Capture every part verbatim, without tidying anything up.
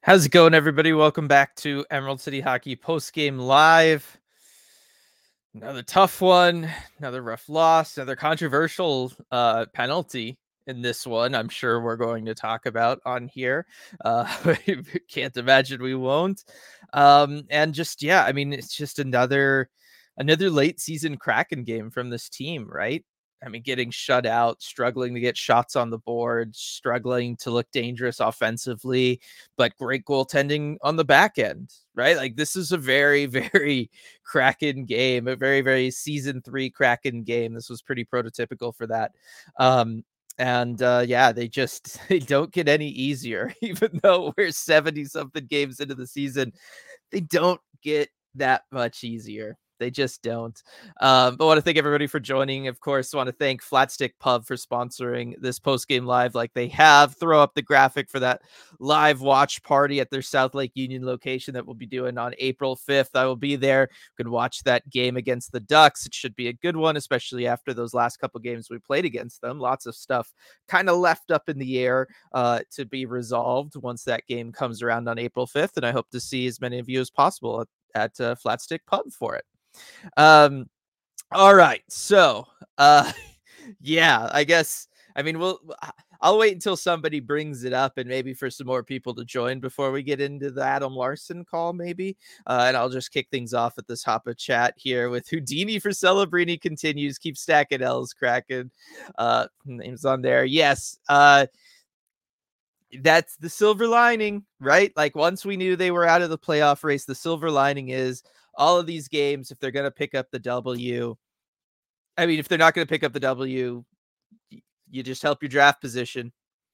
How's it going, everybody? Welcome back to Emerald City Hockey Post-Game Live. Another tough one, another rough loss, another controversial uh, penalty in this one. I'm sure we're going to talk about on here. Uh, can't imagine we won't. Um, and just, yeah, I mean, it's just another another late season Kraken game from this team, right? I mean, getting shut out, struggling to get shots on the board, struggling to look dangerous offensively, but great goaltending on the back end, right? Like, this is a very, very Kraken game, a very, very season three Kraken game. This was pretty prototypical for that. Um, and uh, yeah, they just they don't get any easier, even though we're seventy something games into the season. They don't get that much easier. They just don't. Um, but I want to thank everybody for joining. Of course, I want to thank Flatstick Pub for sponsoring this post-game live like they have. Throw up the graphic for that live watch party at their South Lake Union location that we'll be doing on April fifth. I will be there. You can watch that game against the Ducks. It should be a good one, especially after those last couple games we played against them. Lots of stuff kind of left up in the air uh, to be resolved once that game comes around on April fifth. And I hope to see as many of you as possible at, at uh, Flatstick Pub for it. Um, all right. So, uh, yeah, I guess, I mean, we'll, I'll wait until somebody brings it up and maybe for some more people to join before we get into the Adam Larson call, maybe. Uh, and I'll just kick things off at this Hoppa chat here with Houdini for Celebrini continues. Keep stacking L's, Kraken. Uh, names on there. Yes. Uh, that's the silver lining, right? Like, once we knew they were out of the playoff race, the silver lining is all of these games, if they're going to pick up the W, I mean, if they're not going to pick up the W, you just help your draft position.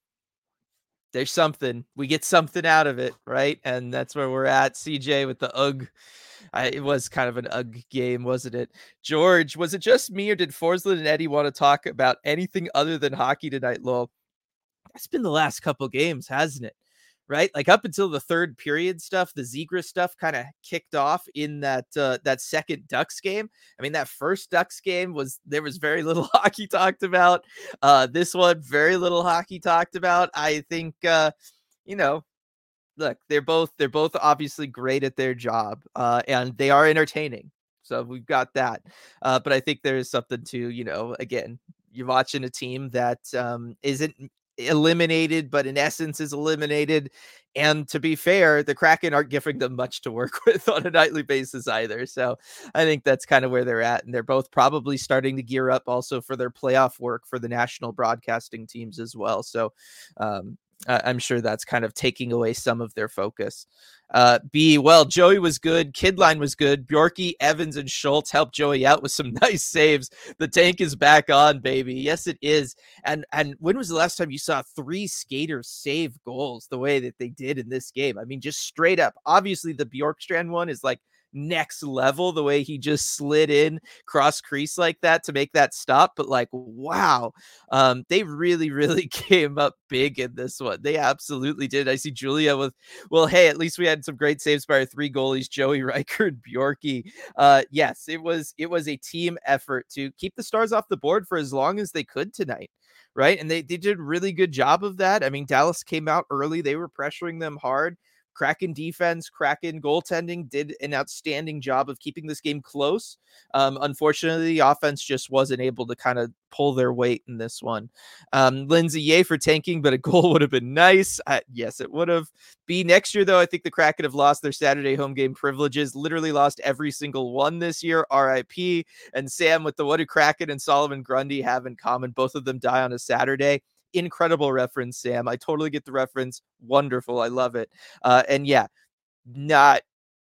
There's something. We get something out of it, right? And that's where we're at. C J with the U G. I, it was kind of an U G game, wasn't it? George, was it just me or did Forsland and Eddie want to talk about anything other than hockey tonight, Lowell? That's been the last couple games, hasn't it? Right? Like, up until the third period stuff, the Zegras stuff kind of kicked off in that uh, that second Ducks game. I mean, that first Ducks game was, there was very little hockey talked about. Uh, this one, very little hockey talked about. I think, uh, you know, look, they're both, they're both obviously great at their job uh, and they are entertaining. So we've got that. Uh, but I think there is something to, you know, again, you're watching a team that um, isn't eliminated, but in essence is eliminated. And to be fair, the Kraken aren't giving them much to work with on a nightly basis either. So I think that's kind of where they're at. And they're both probably starting to gear up also for their playoff work for the national broadcasting teams as well. So um, I'm sure that's kind of taking away some of their focus. Uh, B, well, Joey was good. Kidline was good. Bjorky, Evans, and Schultz helped Joey out with some nice saves. The tank is back on, baby. Yes, it is. And and when was the last time you saw three skaters save goals the way that they did in this game? I mean, just straight up. Obviously, the Bjorkstrand one is like next level, the way he just slid in cross crease like that to make that stop. But like, wow, um, they really, really came up big in this one. They absolutely did. I see Julia with, well, hey, at least we had some great saves by our three goalies, Joey, Riker, and Bjorky. Uh, yes, it was it was a team effort to keep the Stars off the board for as long as they could tonight. Right. And they, they did a really good job of that. I mean, Dallas came out early. They were pressuring them hard. Kraken defense, Kraken goaltending did an outstanding job of keeping this game close. Um, unfortunately, the offense just wasn't able to kind of pull their weight in this one. Um, Lindsay, yay for tanking, but a goal would have been nice. Uh, yes, it would have. B, next year, though, I think the Kraken have lost their Saturday home game privileges, literally lost every single one this year, R I P. And Sam, with the what do Kraken and Solomon Grundy have in common? Both of them die on a Saturday. Incredible reference, Sam. I totally get the reference. Wonderful. I love it. Uh, and yeah, not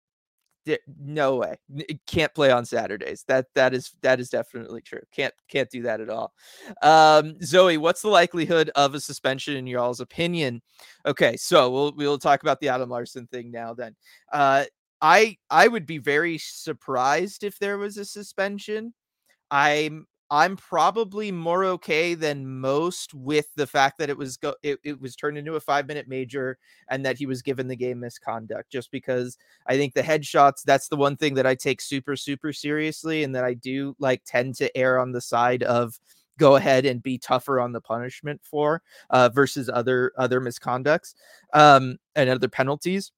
no way. It can't play on Saturdays. That that is that is definitely true. Can't can't do that at all. Um, Zoe, what's the likelihood of a suspension in y'all's opinion? Okay, so we'll we'll talk about the Adam Larson thing now. Then, uh, I I would be very surprised if there was a suspension. I'm I'm probably more okay than most with the fact that it was go it, it was turned into a five minute major and that he was given the game misconduct, just because I think the headshots, that's the one thing that I take super, super seriously. And that I do like tend to err on the side of go ahead and be tougher on the punishment for uh, versus other other misconducts um, and other penalties.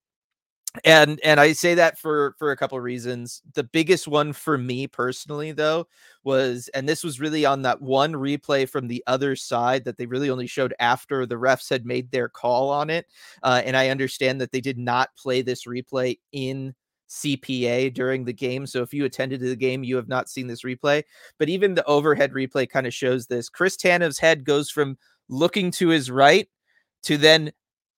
And and I say that for for a couple of reasons. The biggest one for me personally, though, was, and this was really on that one replay from the other side that they really only showed after the refs had made their call on it. Uh, and I understand that they did not play this replay in C P A during the game. So if you attended the game, you have not seen this replay. But even the overhead replay kind of shows this. Chris Tanev's head goes from looking to his right to then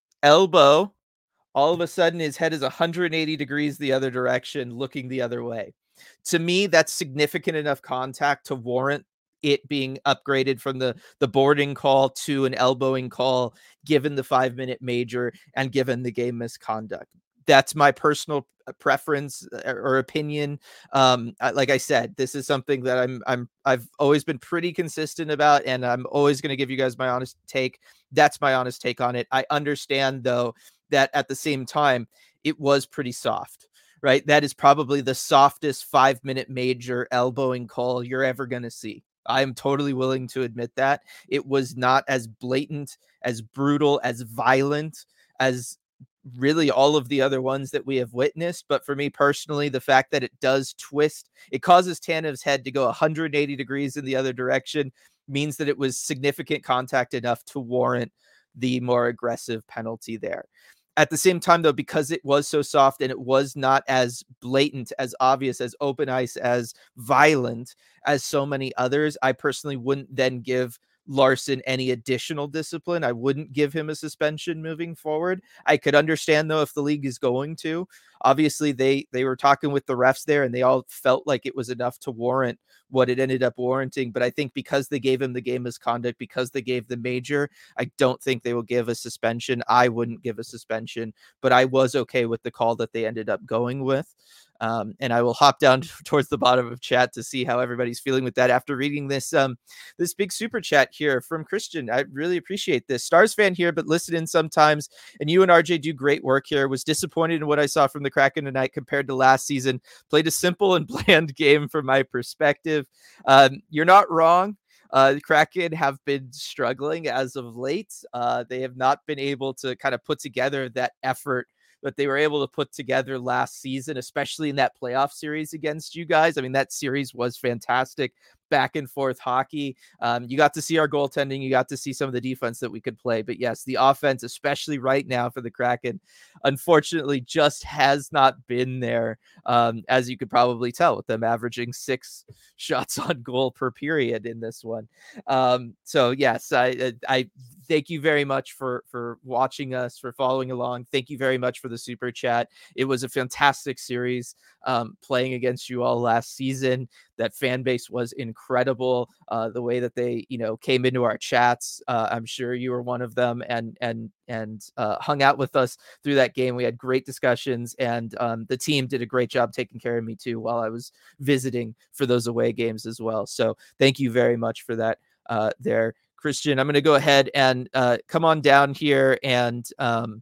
elbow. All of a sudden, his head is one hundred eighty degrees the other direction, looking the other way. To me, that's significant enough contact to warrant it being upgraded from the, the boarding call to an elbowing call, given the five-minute major and given the game misconduct. That's my personal preference or opinion. Um, like I said, this is something that I'm, I'm, I've always been pretty consistent about, and I'm always going to give you guys my honest take. That's my honest take on it. I understand, though, that at the same time, it was pretty soft, right? That is probably the softest five-minute major elbowing call you're ever going to see. I'm totally willing to admit that. It was not as blatant, as brutal, as violent as really all of the other ones that we have witnessed. But for me personally, the fact that it does twist, it causes Tanev's head to go one hundred eighty degrees in the other direction, means that it was significant contact enough to warrant the more aggressive penalty there. At the same time, though, because it was so soft and it was not as blatant, as obvious, as open ice, as violent as so many others, I personally wouldn't then give Larsson any additional discipline. I wouldn't give him a suspension moving forward. I could understand, though, if the league is going to. Obviously, they they were talking with the refs there, and they all felt like it was enough to warrant what it ended up warranting. But I think because they gave him the game misconduct, because they gave the major, I don't think they will give a suspension. I wouldn't give a suspension, but I was okay with the call that they ended up going with. Um, and I will hop down towards the bottom of chat to see how everybody's feeling with that after reading this um, this big super chat here from Christian. I really appreciate this. Stars fan here, but listen in sometimes. And you and R J do great work here. Was disappointed in what I saw from the Kraken tonight compared to last season. Played a simple and bland game from my perspective. Um, you're not wrong. Uh, the Kraken have been struggling as of late. Uh, they have not been able to kind of put together that effort that they were able to put together last season, especially in that playoff series against you guys. I mean, that series was fantastic, back and forth hockey. Um, you got to see our goaltending. You got to see some of the defense that we could play. But yes, the offense, especially right now for the Kraken, unfortunately just has not been there, um, as you could probably tell with them averaging six shots on goal per period in this one. Um, so yes, I, I thank you very much for, for watching us, for following along. Thank you very much for the super chat. It was a fantastic series um, playing against you all last season. That fan base was incredible. Uh, the way that they, you know, came into our chats. Uh, I'm sure you were one of them, and and and uh, hung out with us through that game. We had great discussions, and um, the team did a great job taking care of me too while I was visiting for those away games as well. So thank you very much for that. Uh, there, Christian. I'm going to go ahead and uh, come on down here and um,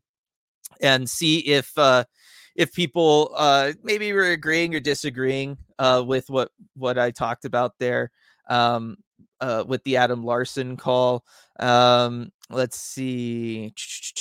and see if. Uh, if people uh, maybe were agreeing or disagreeing uh, with what, what I talked about there um, uh, with the Adam Larsson call. Um, let's see.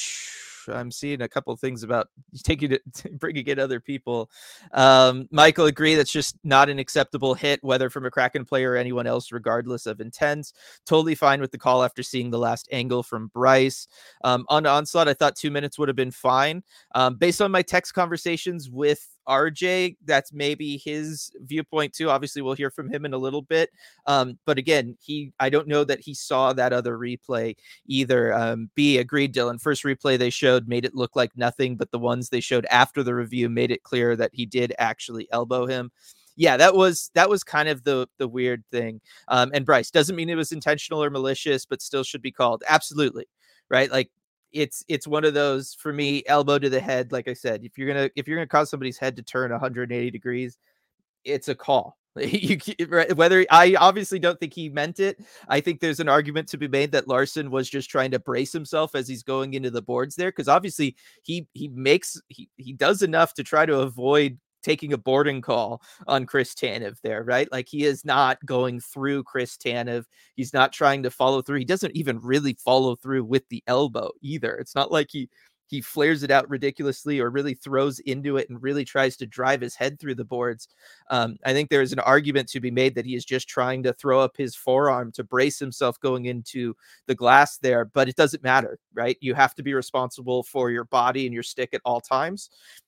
I'm seeing a couple of things about taking it, bringing in other people. Um, Michael agree that's just not an acceptable hit, whether from a Kraken player or anyone else, regardless of intent. Totally fine with the call after seeing the last angle from Bryce. Um, on Onslaught, I thought two minutes would have been fine. Um, based on my text conversations with R J, that's maybe his viewpoint too. Obviously, we'll hear from him in a little bit. Um, but again, he I don't know that he saw that other replay either. Um, B agreed, Dylan. First replay they showed made it look like nothing, but the ones they showed after the review made it clear that he did actually elbow him. Yeah, that was that was kind of the the weird thing. Um, and Bryce doesn't mean it was intentional or malicious, but still should be called. Absolutely, right? Like. It's it's one of those for me, elbow to the head. Like I said, if you're gonna if you're gonna cause somebody's head to turn one hundred eighty degrees, it's a call. You whether I obviously don't think he meant it. I think there's an argument to be made that Larsson was just trying to brace himself as he's going into the boards there, because obviously he he makes he he does enough to try to avoid taking a boarding call on Chris Tanev there, right? Like he is not going through Chris Tanev. He's not trying to follow through. He doesn't even really follow through with the elbow either. It's not like he he flares it out ridiculously or really throws into it and really tries to drive his head through the boards. Um, I think there is an argument to be made that he is just trying to throw up his forearm to brace himself going into the glass there, but it doesn't matter, right? You have to be responsible for your body and your stick at all times.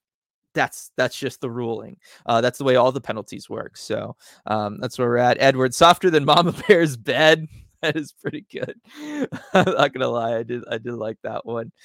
That's that's just the ruling. Uh, that's the way all the penalties work. So um, that's where we're at. Edward, softer than Mama Bear's bed. That is pretty good. I'm not gonna lie, I did I did like that one.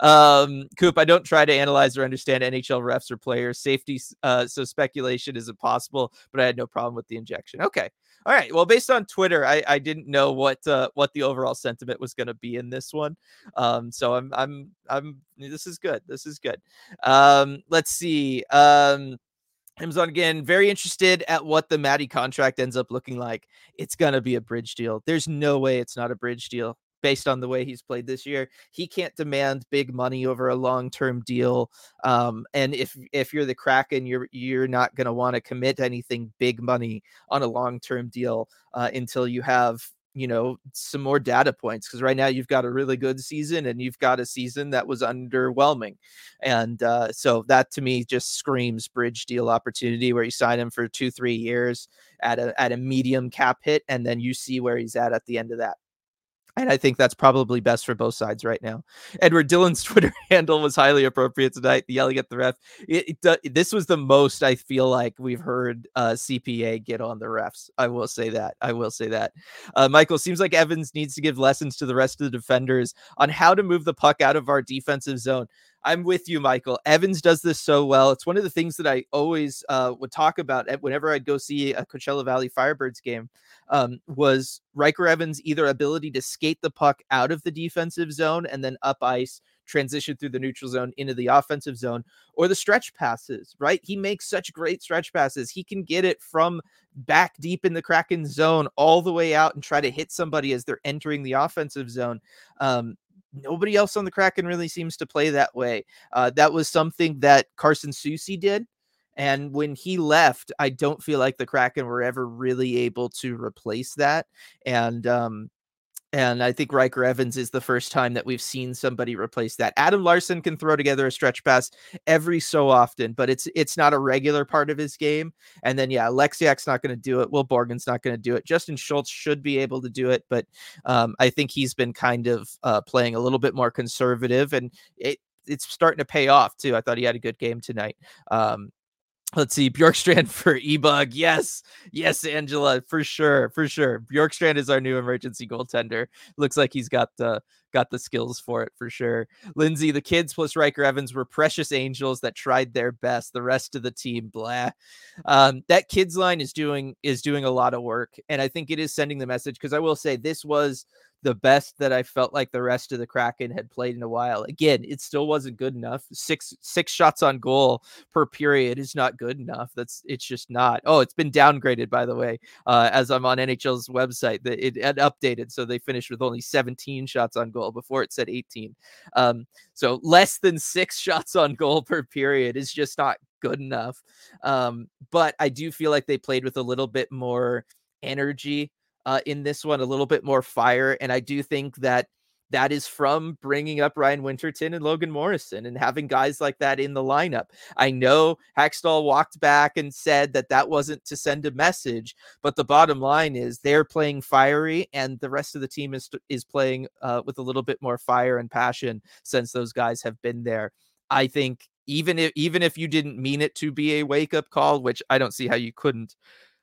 Um, Coop, I don't try to analyze or understand N H L refs or players' safety, uh, so speculation is impossible. But I had no problem with the injection. Okay, all right. Well, based on Twitter, I, I didn't know what uh, what the overall sentiment was going to be in this one. Um, so I'm I'm I'm this is good. This is good. Um, let's see. Um, Amazon again, very interested at what the Matty contract ends up looking like. It's going to be a bridge deal. There's no way it's not a bridge deal based on the way he's played this year. He can't demand big money over a long-term deal. Um, and if if you're the Kraken, you're you're not going to want to commit anything big money on a long-term deal uh, until you have, you know, some more data points, because right now you've got a really good season and you've got a season that was underwhelming. And uh, so that to me just screams bridge deal opportunity, where you sign him for two, three years at a, at a medium cap hit. And then you see where he's at at the end of that. And I think that's probably best for both sides right now. Edward, Dillon's Twitter handle was highly appropriate tonight. The yelling at the ref. It, it, this was the most I feel like we've heard uh, C P A get on the refs. I will say that. I will say that. Uh, Michael, seems like Evans needs to give lessons to the rest of the defenders on how to move the puck out of our defensive zone. I'm with you, Michael. Evans does this so well. It's one of the things that I always uh, would talk about whenever I'd go see a Coachella Valley Firebirds game, um, was Riker Evans' either ability to skate the puck out of the defensive zone and then up ice, transition through the neutral zone into the offensive zone, or the stretch passes, right? He makes such great stretch passes. He can get it from back deep in the Kraken zone all the way out and try to hit somebody as they're entering the offensive zone. Um, Nobody else on the Kraken really seems to play that way. Uh, that was something that Carson Soucy did. And when he left, I don't feel like the Kraken were ever really able to replace that. And, um, And I think Riker Evans is the first time that we've seen somebody replace that. Adam Larson can throw together a stretch pass every so often, but it's it's not a regular part of his game. And then, yeah, Alexiak's not going to do it. Will Borgen's not going to do it. Justin Schultz should be able to do it, but um, I think he's been kind of uh, playing a little bit more conservative, and it it's starting to pay off, too. I thought he had a good game tonight. Um, Let's see, Bjorkstrand for E-Bug. Yes, yes, Angela, for sure, for sure. Bjorkstrand is our new emergency goaltender. Looks like he's got the got the skills for it, for sure. Lindsay, the kids plus Riker Evans were precious angels that tried their best. The rest of the team, blah. Um, that kids line is doing is doing a lot of work, and I think it is sending the message, because I will say this was the best that I felt like the rest of the Kraken had played in a while. Again, it still wasn't good enough. Six six shots on goal per period is not good enough. That's it's just not. Oh, it's been downgraded, by the way, uh, as I'm on N H L's website. It, it had updated, so they finished with only seventeen shots on goal. Before it said eighteen. Um, so less than six shots on goal per period is just not good enough. Um, but I do feel like they played with a little bit more energy Uh, in this one, a little bit more fire. And I do think that that is from bringing up Ryan Winterton and Logan Morrison and having guys like that in the lineup. I know Hackstall walked back and said that that wasn't to send a message, but the bottom line is they're playing fiery, and the rest of the team is, is playing uh, with a little bit more fire and passion since those guys have been there. I think even if, even if you didn't mean it to be a wake-up call, which I don't see how you couldn't,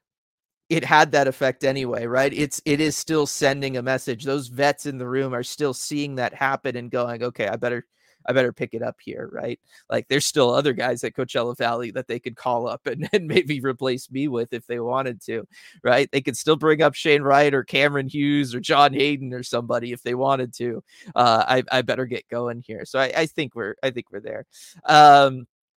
it had that effect anyway, right? It's, it is still sending a message. Those vets in the room are still seeing that happen and going, okay, I better, I better pick it up here, right? Like there's still other guys at Coachella Valley that they could call up and, and maybe replace me with if they wanted to, right? They could still bring up Shane Wright or Cameron Hughes or John Hayden or somebody if they wanted to. Uh, I, I better get going here. So I, I think we're, I think we're there. Um,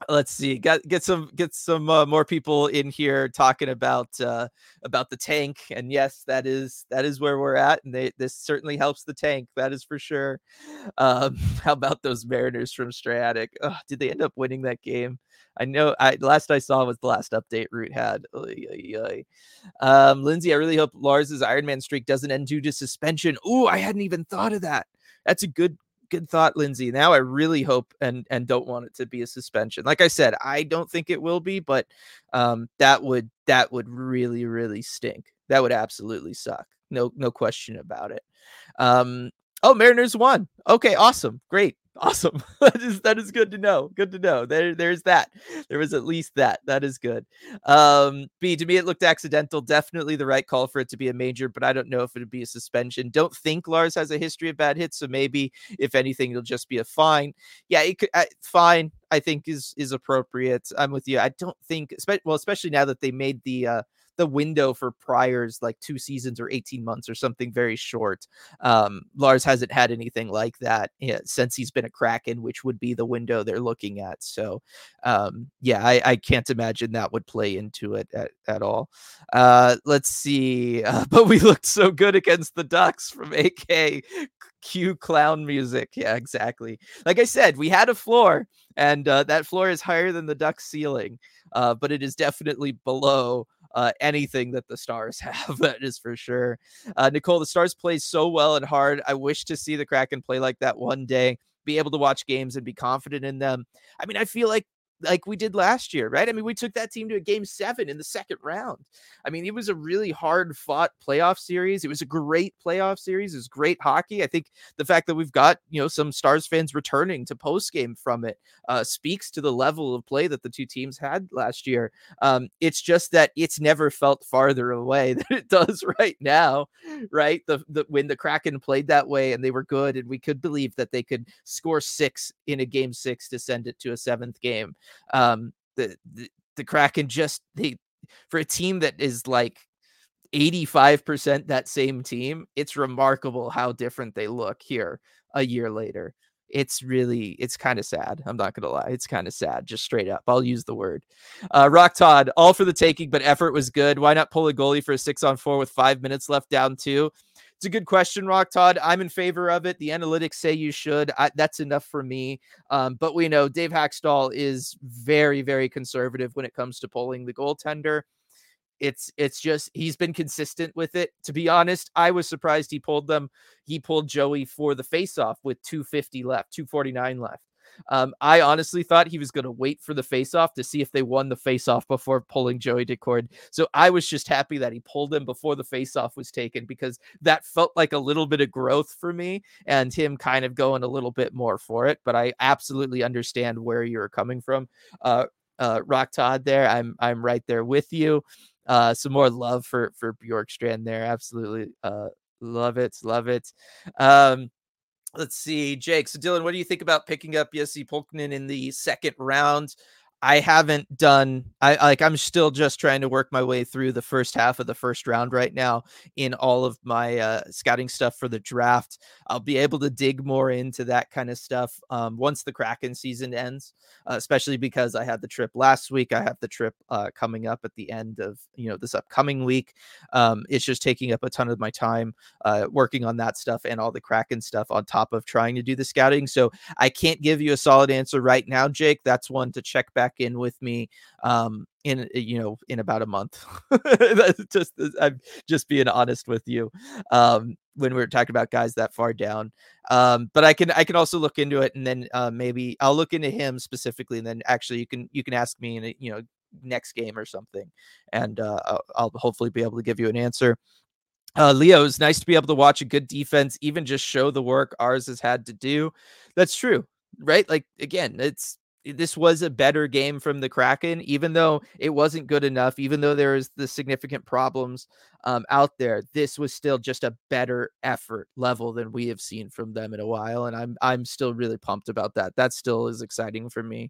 Let's see. Get get some get some uh, more people in here talking about uh, about the tank. And yes, that is that is where we're at. And they, this certainly helps the tank. That is for sure. Um, how about those Mariners from Stratic? Ugh, did they end up winning that game? I know. I last I saw was the last update Root had. Oy, oy, oy. Um, Lindsay, I really hope Lars's Iron Man streak doesn't end due to suspension. Ooh, I hadn't even thought of that. That's a good good thought, Lindsay. Now I really hope and and don't want it to be a suspension. Like I said, I don't think it will be, but um, that would that would really really stink. That would absolutely suck. No no question about it. Um, oh, Mariners won. Okay, awesome, great. Awesome. that is that is good to know. Good to know. There, there's that. There was at least that. That is good. Um, B, to me, it looked accidental. Definitely the right call for it to be a major, but I don't know if it would be a suspension. Don't think Lars has a history of bad hits, so maybe if anything, it'll just be a fine. Yeah, it could uh, fine. I think is is appropriate. I'm with you. I don't think, well, especially now that they made the uh, the window for priors like two seasons or eighteen months or something very short. Um, Lars hasn't had anything like that yeah, since he's been a Kraken, which would be the window they're looking at. So, um, yeah, I, I can't imagine that would play into it at, at all. Uh, let's see. Uh, but we looked so good against the Ducks from A K. Cue clown music. Yeah, exactly. Like I said, we had a floor, and uh, that floor is higher than the Ducks ceiling, uh, but it is definitely below uh, anything that the Stars have. That is for sure. Uh, Nicole, the Stars play so well and hard. I wish to see the Kraken play like that one day, be able to watch games and be confident in them. I mean, I feel like like we did last year, right? I mean, we took that team to a game seven in the second round. I mean, it was a really hard fought playoff series. It was a great playoff series. It was great hockey. I think the fact that we've got, you know, some Stars fans returning to post game from it uh, speaks to the level of play that the two teams had last year. Um, it's just that it's never felt farther away than it does right now, right? The, the when the Kraken played that way and they were good, and we could believe that they could score six in a game six to send it to a seventh game. Um, the, the the Kraken just they for a team that is like eighty-five percent that same team, it's remarkable how different they look here a year later. It's really, it's kind of sad. I'm not going to lie. It's kind of sad, just straight up. I'll use the word. Uh, Rock Todd, all for the taking, but effort was good. Why not pull a goalie for a six on four with five minutes left down two? It's a good question, Rock Todd. I'm in favor of it. The analytics say you should. I, that's enough for me. Um, but we know Dave Hackstall is very, very conservative when it comes to pulling the goaltender. It's it's just he's been consistent with it. To be honest, I was surprised he pulled them. He pulled Joey for the faceoff with two fifty left, two forty-nine left. Um, I honestly thought he was going to wait for the faceoff to see if they won the faceoff before pulling Joey Daccord. So I was just happy that he pulled him before the faceoff was taken, because that felt like a little bit of growth for me and him kind of going a little bit more for it. But I absolutely understand where you're coming from, uh, uh, Rock Todd. There, I'm I'm right there with you. Uh, some more love for for Bjorkstrand there. Absolutely, uh, love it, love it. Um, Let's see, Jake. So, Dylan, what do you think about picking up Jesse Pulkkinen in the second round? I haven't done, I like, I'm still just trying to work my way through the first half of the first round right now in all of my uh, scouting stuff for the draft. I'll be able to dig more into that kind of stuff um, once the Kraken season ends, uh, especially because I had the trip last week. I have the trip uh, coming up at the end of, you know, this upcoming week. Um, it's just taking up a ton of my time uh, working on that stuff and all the Kraken stuff on top of trying to do the scouting. So I can't give you a solid answer right now, Jake. That's one to check back in with me um in you know in about a month. That's just I'm just being honest with you um when we're talking about guys that far down, um but I can I can also look into it, and then uh maybe I'll look into him specifically, and then actually you can you can ask me in a, you know next game or something, and uh I'll, I'll hopefully be able to give you an answer. Uh, Leo, it's nice to be able to watch a good defense, even just show the work ours has had to do. That's true, right? Like, again, it's this was a better game from the Kraken, even though it wasn't good enough, even though there is the significant problems um, out there. This was still just a better effort level than we have seen from them in a while. And I'm, I'm still really pumped about that. That still is exciting for me.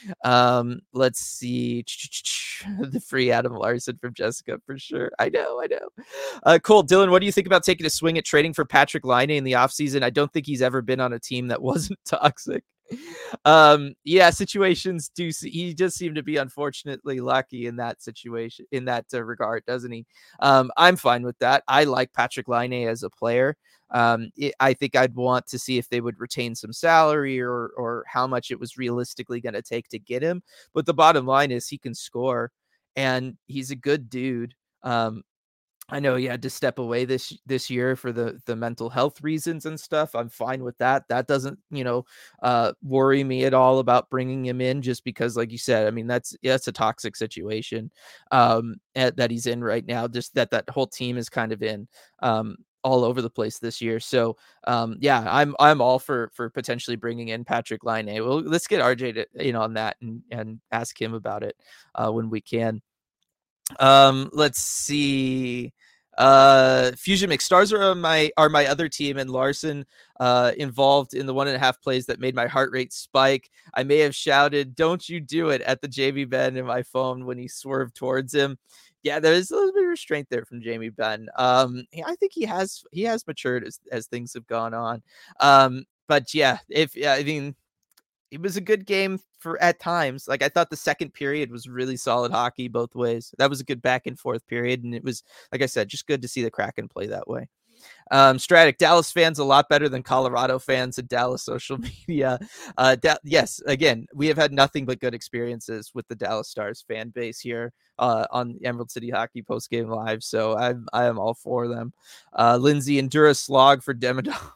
Um, let's see. The free Adam Larson from Jessica for sure. I know, I know. Uh, Cole, Dylan, what do you think about taking a swing at trading for Patrick Laine in the offseason? I don't think he's ever been on a team that wasn't toxic. um, yeah, situations do. Se- he just seemed to be unfortunately lucky in that situation, in that uh, regard, doesn't he? Um, I'm fine with that. I like Patrick Laine as a player. Um, it, I think I'd want to see if they would retain some salary or or how much it was realistically going to take to get him. But the bottom line is he can score, and he's a good dude. Um, I know he had to step away this this year for the the mental health reasons and stuff. I'm fine with that. That doesn't, you know, uh, worry me at all about bringing him in just because, like you said, I mean, that's yeah, that's a toxic situation um, at, that he's in right now. Just that that whole team is kind of in um, all over the place this year. So um, yeah, I'm I'm all for for potentially bringing in Patrick Laine. Well, let's get R J to you know on that and and ask him about it uh, when we can. Um, let's see. Uh, Fusion McStars are on my are my other team, and Larson uh, involved in the one and a half plays that made my heart rate spike. I may have shouted, "Don't you do it!" at the Jamie Benn in my phone when he swerved towards him. Yeah, there's a little bit of restraint there from Jamie Benn. Um, yeah, I think he has he has matured as as things have gone on. Um, but yeah, if yeah, I mean it was a good game for at times. Like I thought the second period was really solid hockey both ways. That was a good back and forth period. And it was, like I said, just good to see the Kraken play that way. Um, Stratic, Dallas fans a lot better than Colorado fans at Dallas social media. Uh, da- yes, again, we have had nothing but good experiences with the Dallas Stars fan base here uh, on Emerald City Hockey Post Game Live. So I'm I am all for them. Uh, Lindsay, endure a slog for Demidov.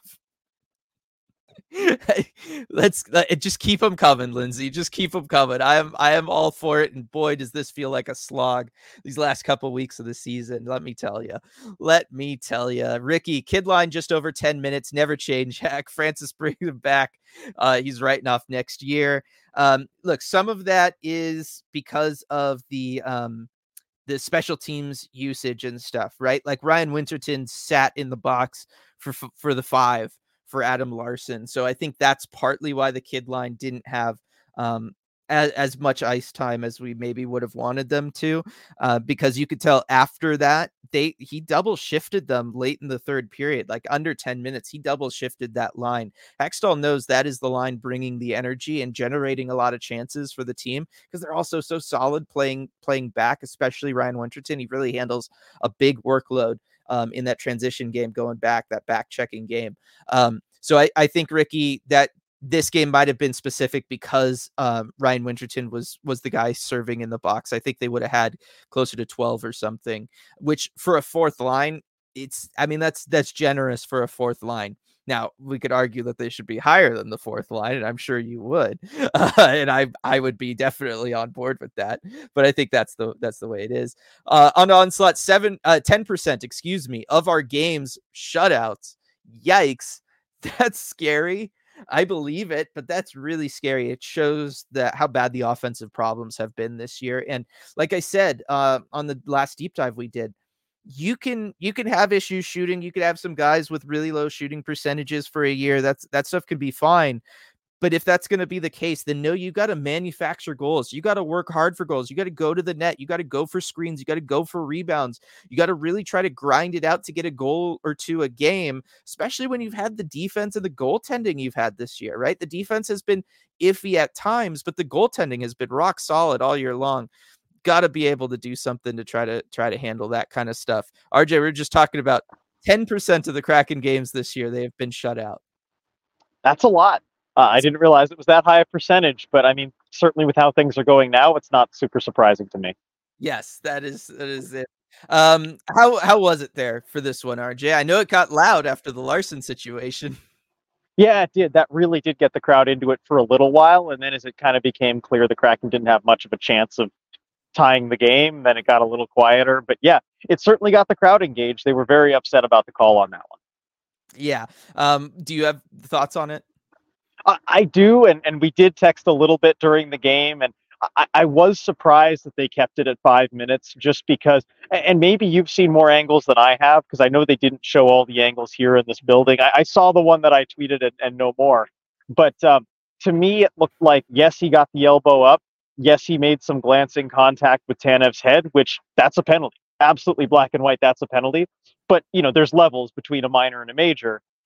Let's let, just keep them coming, Lindsay. Just keep them coming. I am I am all for it. And boy, does this feel like a slog these last couple of weeks of the season. Let me tell you. Let me tell you. Ricky, kid line just over ten minutes. Never change. Heck, Francis bring him back. Uh, he's writing off next year. Um, look, some of that is because of the um the special teams usage and stuff, right? Like Ryan Winterton sat in the box for for the five for Adam Larson. So I think that's partly why the kid line didn't have um, as, as much ice time as we maybe would have wanted them to, uh, because you could tell after that they he double shifted them late in the third period, like under ten minutes. He double shifted that line. Hextall knows that is the line bringing the energy and generating a lot of chances for the team because they're also so solid playing playing back, especially Ryan Winterton. He really handles a big workload um, in that transition game going back, that back checking game. Um, so I, I think, Ricky, that this game might have been specific because um, Ryan Winterton was was the guy serving in the box. I think they would have had closer to twelve or something, which for a fourth line, it's I mean, that's that's generous for a fourth line. Now, we could argue that they should be higher than the fourth line, and I'm sure you would. Uh, and I I would be definitely on board with that. But I think that's the that's the way it is. Uh, on Onslaught, seven, uh, ten percent, excuse me, of our games shutouts. Yikes. That's scary. I believe it, but that's really scary. It shows that how bad the offensive problems have been this year. And like I said, uh, on the last deep dive we did, you can you can have issues shooting. You could have some guys with really low shooting percentages for a year. That's that stuff can be fine. But if that's going to be the case, then no, you got to manufacture goals. You got to work hard for goals. You got to go to the net. You got to go for screens. You got to go for rebounds. You got to really try to grind it out to get a goal or two a game, especially when you've had the defense and the goaltending you've had this year, right? The defense has been iffy at times, but the goaltending has been rock solid all year long. Got to be able to do something to try to try to handle that kind of stuff. R J, we we're just talking about ten percent of the Kraken games this year, they have been shut out. That's a lot. Uh, I didn't realize it was that high a percentage, but I mean, certainly with how things are going now, it's not super surprising to me. Yes, that is that is it. Um, how how was it there for this one, R J? I know it got loud after the Larson situation. Yeah, it did. That really did get the crowd into it for a little while, and then as it kind of became clear the Kraken didn't have much of a chance of tying the game, then it got a little quieter. But yeah, it certainly got the crowd engaged. They were very upset about the call on that one. Yeah. Um, do you have thoughts on it? I, I do, and, and we did text a little bit during the game, and I, I was surprised that they kept it at five minutes just because, and maybe you've seen more angles than I have, because I know they didn't show all the angles here in this building. I, I saw the one that I tweeted and, and no more. But um, to me, it looked like, yes, he got the elbow up. Yes, he made some glancing contact with Tanev's head, which that's a penalty. Absolutely black and white, that's a penalty. But, you know, there's levels between a minor and a major.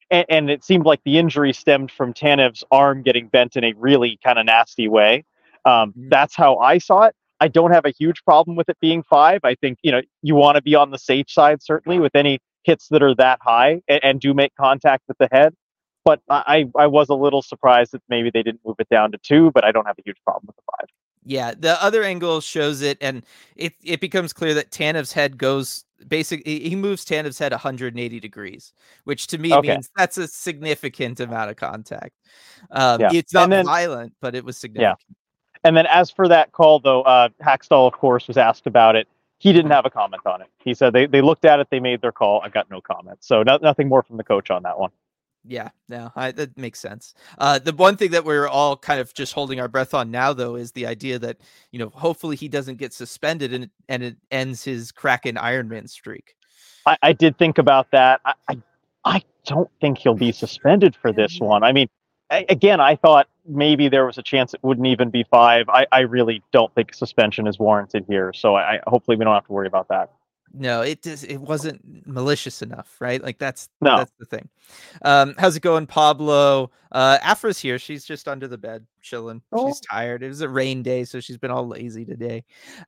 and, and it seemed like the injury stemmed from Tanev's arm getting bent in a really kind of nasty way. Um, Mhm. that's how I saw it. I don't have a huge problem with it being five. I think, you know, you want to be on the safe side, certainly, with any hits that are that high and, and do make contact with the head. But I, I was a little surprised that maybe they didn't move it down to two, but I don't have a huge problem with the five. Yeah, the other angle shows it, and it it becomes clear that Tanev's head goes basically he moves Tanev's head one hundred eighty degrees, which to me Okay. means that's a significant amount of contact. Um, Yeah. it's And not then, violent, but it was yeah. significant. And then as for that call, though, uh, Hackstall, of course, was asked about it. He didn't Mhm. have a comment on it. He said they, they looked at it, they made their call. I got no comment. So no, nothing more from the coach on that one. Yeah, no, I, that makes sense. Uh, the one thing that we're all kind of just holding our breath on now, though, is the idea that, you know, hopefully he doesn't get suspended and and it ends his Kraken Ironman streak. I, I did think about that. I, I, I don't think he'll be suspended for this one. I mean, I, again, I thought maybe there was a chance it wouldn't even be five. I, I really don't think suspension is warranted here. So I, I hopefully we don't have to worry about that. No, it just it wasn't malicious enough, right? Like that's No. that's the thing. Um, how's it going, Pablo? Uh, Afra's here. She's just under the bed, chilling. Oh. She's tired. It was a rain day, so she's been all lazy today.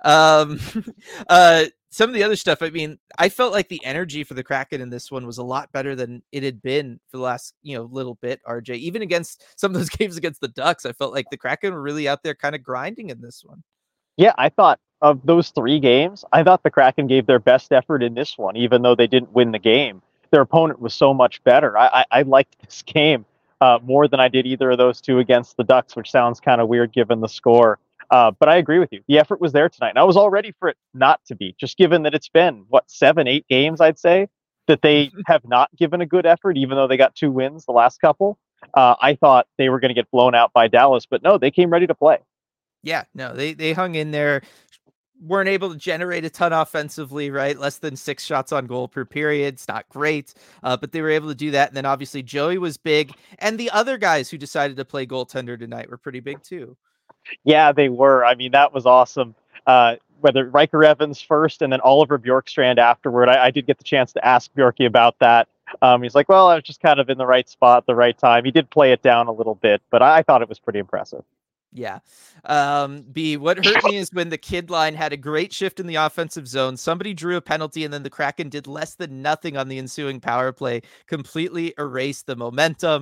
Um, uh, some of the other stuff. I mean, I felt like the energy for the Kraken in this one was a lot better than it had been for the last, you know, little bit. R J, even against some of those games against the Ducks, I felt like the Kraken were really out there, kind of grinding in this one. Yeah, I thought of those three games, I thought the Kraken gave their best effort in this one, even though they didn't win the game. Their opponent was so much better. I, I, I liked this game uh, more than I did either of those two against the Ducks, which sounds kind of weird given the score. Uh, but I agree with you. The effort was there tonight. And I was all ready for it not to be, just given that it's been, what, seven, eight games, I'd say, that they have not given a good effort, even though they got two wins the last couple. Uh, I thought they were going to get blown out by Dallas, but no, they came ready to play. Yeah, no, they they hung in there, weren't able to generate a ton offensively, right? Less than six shots on goal per period. It's not great, uh, but they were able to do that. And then obviously Joey was big, and the other guys who decided to play goaltender tonight were pretty big too. Yeah, they were. I mean, that was awesome. Uh, whether Riker Evans first and then Oliver Bjorkstrand afterward, I, I did get the chance to ask Bjorky about that. Um, he's like, well, I was just kind of in the right spot at the right time. He did play it down a little bit, but I, I thought it was pretty impressive. Yeah. Um, B, what hurt me is when the kid line had a great shift in the offensive zone. Somebody drew a penalty, and then the Kraken did less than nothing on the ensuing power play, completely erased the momentum.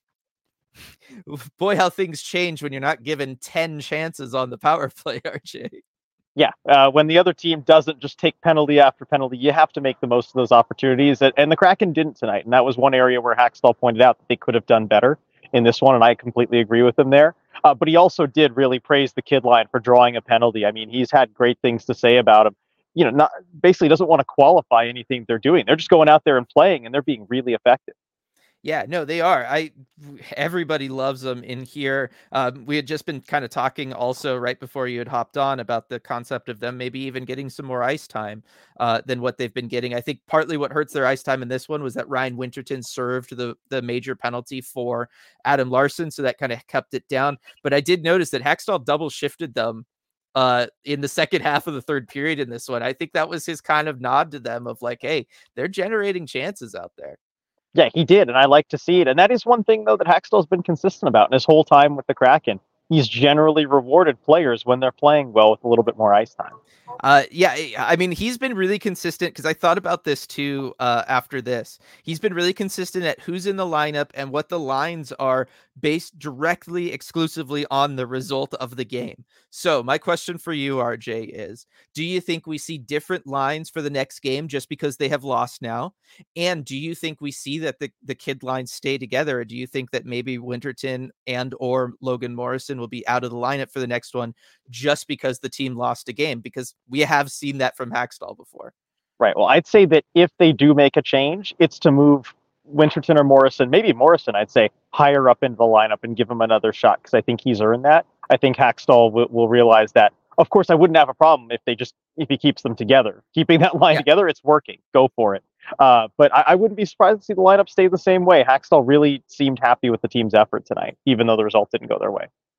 Boy, how things change when you're not given ten chances on the power play, R J. Yeah, uh, when the other team doesn't just take penalty after penalty, you have to make the most of those opportunities. And the Kraken didn't tonight. And that was one area where Hackstall pointed out that they could have done better in this one. And I completely agree with him there. Uh, but he also did really praise the kid line for drawing a penalty. I mean, he's had great things to say about him. You know, not basically doesn't want to qualify anything they're doing. They're just going out there and playing, and they're being really effective. Yeah, no, they are. I everybody loves them in here. Um, we had just been kind of talking also right before you had hopped on about the concept of them maybe even getting some more ice time uh, than what they've been getting. I think partly what hurts their ice time in this one was that Ryan Winterton served the the major penalty for Adam Larson, so that kind of kept it down. But I did notice that Hackstall double shifted them uh, in the second half of the third period in this one. I think that was his kind of nod to them of like, hey, they're generating chances out there. Yeah, he did, and I like to see it. And that is one thing, though, that Hackstall's been consistent about in his whole time with the Kraken. He's generally rewarded players when they're playing well with a little bit more ice time. Uh, yeah, I mean, he's been really consistent because I thought about this too uh, after this. He's been really consistent at who's in the lineup and what the lines are based directly, exclusively on the result of the game. So my question for you, R J, is do you think we see different lines for the next game just because they have lost now? And do you think we see that the, the kid lines stay together? Or do you think that maybe Winterton and or Logan Morrison will be out of the lineup for the next one just because the team lost a game? Because we have seen that from Hackstall before. Right. Well, I'd say that if they do make a change, it's to move Winterton or Morrison, maybe Morrison, I'd say, higher up into the lineup and give him another shot because I think he's earned that. I think Hackstall will, will realize that. Of course, I wouldn't have a problem if they just if he keeps them together. Keeping that line yeah. together, it's working. Go for it. Uh, but I, I wouldn't be surprised to see the lineup stay the same way. Hackstall really seemed happy with the team's effort tonight, even though the result didn't go their way.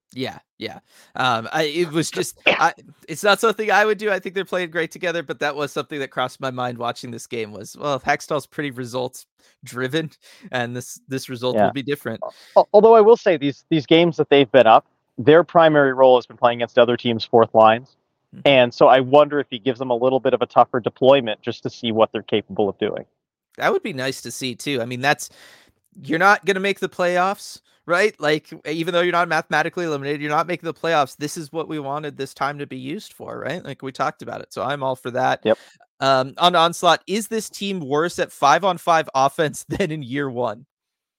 Yeah, yeah. Um, I it was just I it's not something I would do. I think they're playing great together, but that was something that crossed my mind watching this game was, well, if Hextall's pretty results driven and this this result will Yeah. be different. Al- Although I will say these these games that they've been up, their primary role has been playing against other teams' fourth lines. Mhm. And so I wonder if he gives them a little bit of a tougher deployment just to see what they're capable of doing. That would be nice to see too. I mean, that's you're not going to make the playoffs, right? Like, even though you're not mathematically eliminated, you're not making the playoffs. This is what we wanted this time to be used for, right? Like we talked about it. So I'm all for that. Yep. Um, on Onslaught, is this team worse at five on five offense than in year one?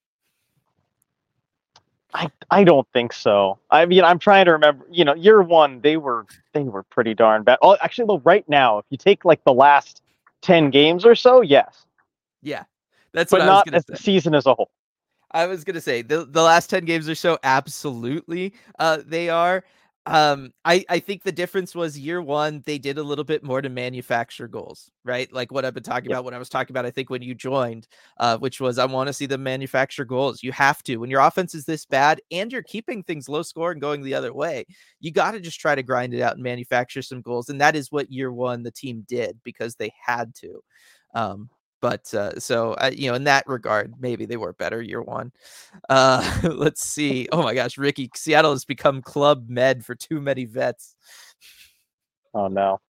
I I don't think so. I mean, I'm trying to remember. You know, year one they were they were pretty darn bad. Oh, actually, though, right now, if you take like the last ten games or so, yes, Yeah, that's what but I was not going to as the say. season as a whole. I was gonna say the the last ten games or so, absolutely, uh, they are. Um, I I think the difference was year one, they did a little bit more to manufacture goals, right? Like what I've been talking Yep. about when I was talking about, I think when you joined, uh, which was I want to see them manufacture goals. You have to when your offense is this bad and you're keeping things low score and going the other way. You got to just try to grind it out and manufacture some goals, and that is what year one the team did because they had to. Um, but uh, so uh, you know, in that regard, maybe they were better year one. Uh, let's see. Oh my gosh, Ricky, Seattle has become club med for too many vets. Oh no.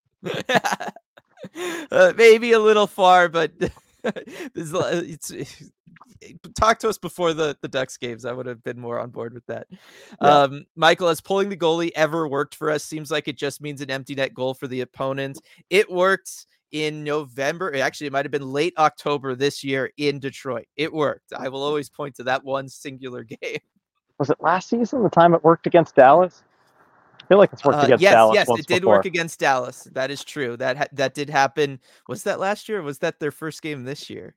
uh, maybe a little far, but this, it's, it's talk to us before the, the Ducks games. I would have been more on board with that. Yeah. Um, Michael, has pulling the goalie ever worked for us? Seems like it just means an empty net goal for the opponent. It worked in November. Actually, it might have been late October this year in Detroit. It worked. I will always point to that one singular game. Was it last season? The time it worked against Dallas? I feel like it's worked Uh, against yes, Dallas yes, once it did work before. against Dallas. That is true. That ha- that did happen. Was that last year? Or was that their first game this year?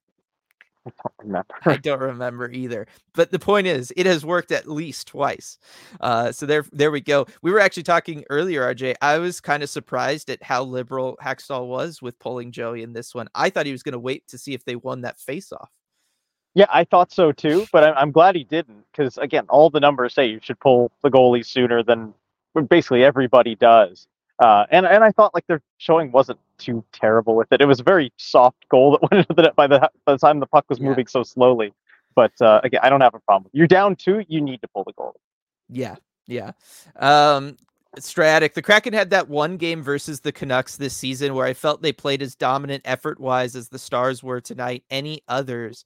I don't remember. I don't remember either. But the point is, it has worked at least twice. Uh, so there, there we go. We were actually talking earlier, R J. I was kind of surprised at how liberal Hackstall was with pulling Joey in this one. I thought he was going to wait to see if they won that face-off. Yeah, I thought so too, but I'm, I'm glad he didn't because again, all the numbers say you should pull the goalie sooner than basically everybody does. Uh, and and I thought like their showing wasn't too terrible with it. It was a very soft goal that went into the net by the by the time the puck was Yeah. moving so slowly. But uh, again, I don't have a problem. You're down two, you need to pull the goalie. Yeah, yeah. Um, Stratic, the Kraken had that one game versus the Canucks this season where I felt they played as dominant effort-wise as the Stars were tonight. Any others?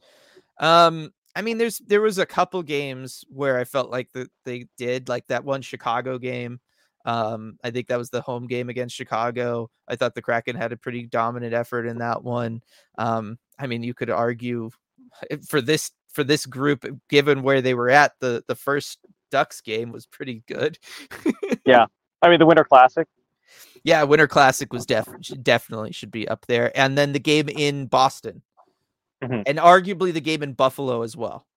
Um, I mean, there's there was a couple games where I felt like that they did, like that one Chicago game. Um, I think that was the home game against Chicago. I thought the Kraken had a pretty dominant effort in that one. Um, I mean, you could argue for this for this group, given where they were at, the the first Ducks game was pretty good. Yeah, I mean the Winter Classic. Yeah, Winter Classic was def definitely should be up there, and then the game in Boston. Mm-hmm. And arguably the game in Buffalo as well.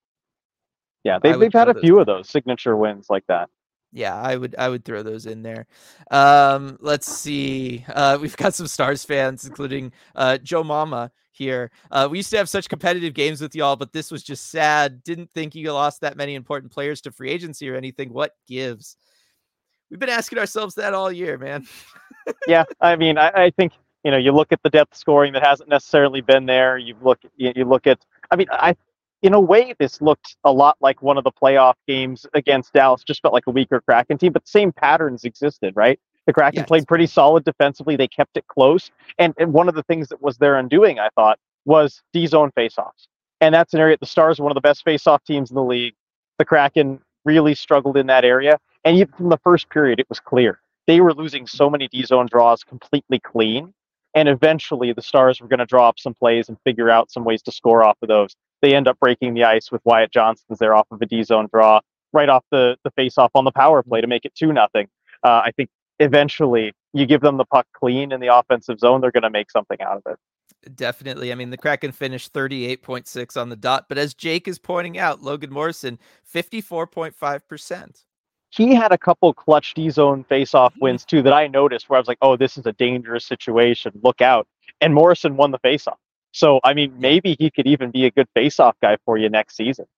Yeah, they've, they've had a few of those signature wins like that. Yeah, I would I would throw those in there. Um, let's see. Uh, we've got some Stars fans, including uh, Joe Mama here. Uh, we used to have such competitive games with y'all, but this was just sad. Didn't think you lost that many important players to free agency or anything. What gives? We've been asking ourselves that all year, man. Yeah, I mean, I, I think you know you look at the depth scoring that hasn't necessarily been there. You look you, you look at. I mean, I in a way this looked a lot like one of the playoff games against Dallas. Just felt like a weaker Kraken team, but the same patterns existed, right? The Kraken Yes. played pretty solid defensively. They kept it close, and, and one of the things that was their undoing, I thought, was D zone faceoffs, and that's an area. The Stars are one of the best faceoff teams in the league. The Kraken really struggled in that area, and even from the first period, it was clear they were losing so many D zone draws completely clean. And eventually the Stars were going to draw up some plays and figure out some ways to score off of those. They end up breaking the ice with Wyatt Johnston's there off of a D zone draw, right off the, the face off on the power play to make it two nothing. Uh, I think eventually you give them the puck clean in the offensive zone, they're going to make something out of it. Definitely. I mean, the Kraken finished thirty-eight point six on the dot, but as Jake is pointing out, Logan Morrison, fifty-four point five percent. He had a couple clutch D-zone face-off wins, too, that I noticed where I was like, oh, this is a dangerous situation. Look out. And Morrison won the face-off. So, I mean, maybe he could even be a good face-off guy for you next season.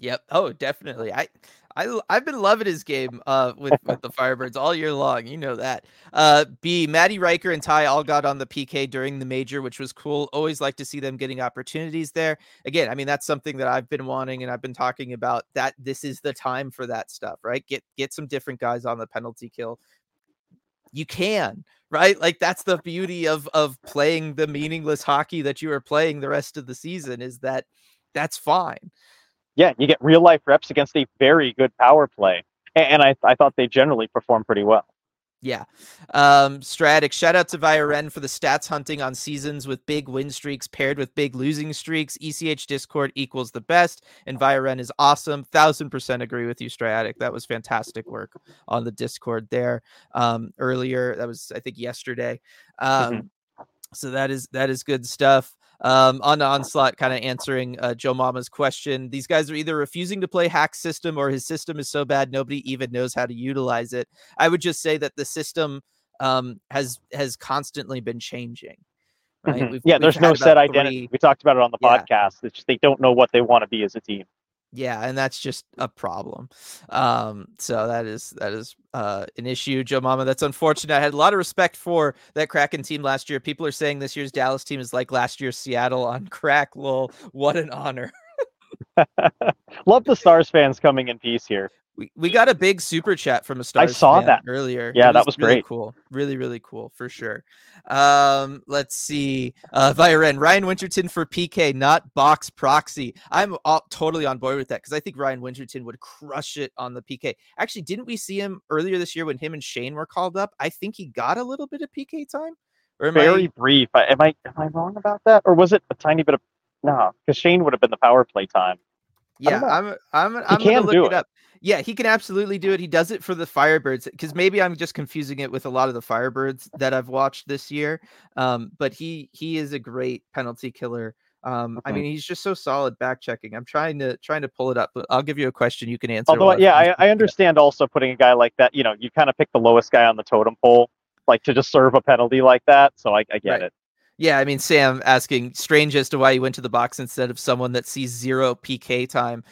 Yep. Oh, definitely. I, I, I've been loving his game uh, with with the Firebirds all year long. You know that. Uh, B. Maddie Riker and Ty all got on the P K during the major, which was cool. Always like to see them getting opportunities there. Again, I mean that's something that I've been wanting and I've been talking about. That this is the time for that stuff, right? Get get some different guys on the penalty kill. You can, right? Like that's the beauty of of playing the meaningless hockey that you are playing the rest of the season. Is that that's fine. Yeah, you get real life reps against a very good power play. And I, I thought they generally performed pretty well. Yeah. Um, Stratic, shout out to Viren for the stats hunting on seasons with big win streaks paired with big losing streaks. E C H Discord equals the best, and Viren is awesome. Thousand percent agree with you, Stratic. That was fantastic work on the Discord there um, earlier. That was, I think, yesterday. Um, mm-hmm. So that is that is good stuff. Um, on Onslaught, kind of answering uh, Joe Mama's question. These guys are either refusing to play Hack's system or his system is so bad nobody even knows how to utilize it. I would just say that the system um, has has constantly been changing. Right? Mm-hmm. We've, yeah, we've there's no set identity. three... We talked about it on the yeah. podcast. It's just, they don't know what they want to be as a team. Yeah, and that's just a problem. Um, so that is that is uh, an issue, Joe Mama. That's unfortunate. I had a lot of respect for that Kraken team last year. People are saying this year's Dallas team is like last year's Seattle on crack. Lol, what an honor. Love the Stars fans coming in peace here. We we got a big super chat from a Stars I saw fan that earlier. Yeah, was that was really great. Cool. Really, really cool for sure. Um, let's see. Uh, Viren, Ryan Winterton for P K, not box proxy. I'm all, totally on board with that because I think Ryan Winterton would crush it on the P K. Actually, didn't we see him earlier this year when him and Shane were called up? I think he got a little bit of P K time. Or am Very I... brief. Am I am I wrong about that, or was it a tiny bit of no? Because Shane would have been the power play time. Yeah, I'm I'm I'm he gonna look it, it up. Yeah, he can absolutely do it. He does it for the Firebirds because maybe I'm just confusing it with a lot of the Firebirds that I've watched this year. Um, but he he is a great penalty killer. Um, mm-hmm. I mean, he's just so solid back checking. I'm trying to trying to pull it up, but I'll give you a question you can answer. Although, yeah, I, I understand also putting a guy like that. You know, you kind of pick the lowest guy on the totem pole, like to just serve a penalty like that. So I, I get right. it. Yeah, I mean, Sam asking strange as to why you went to the box instead of someone that sees zero P K time.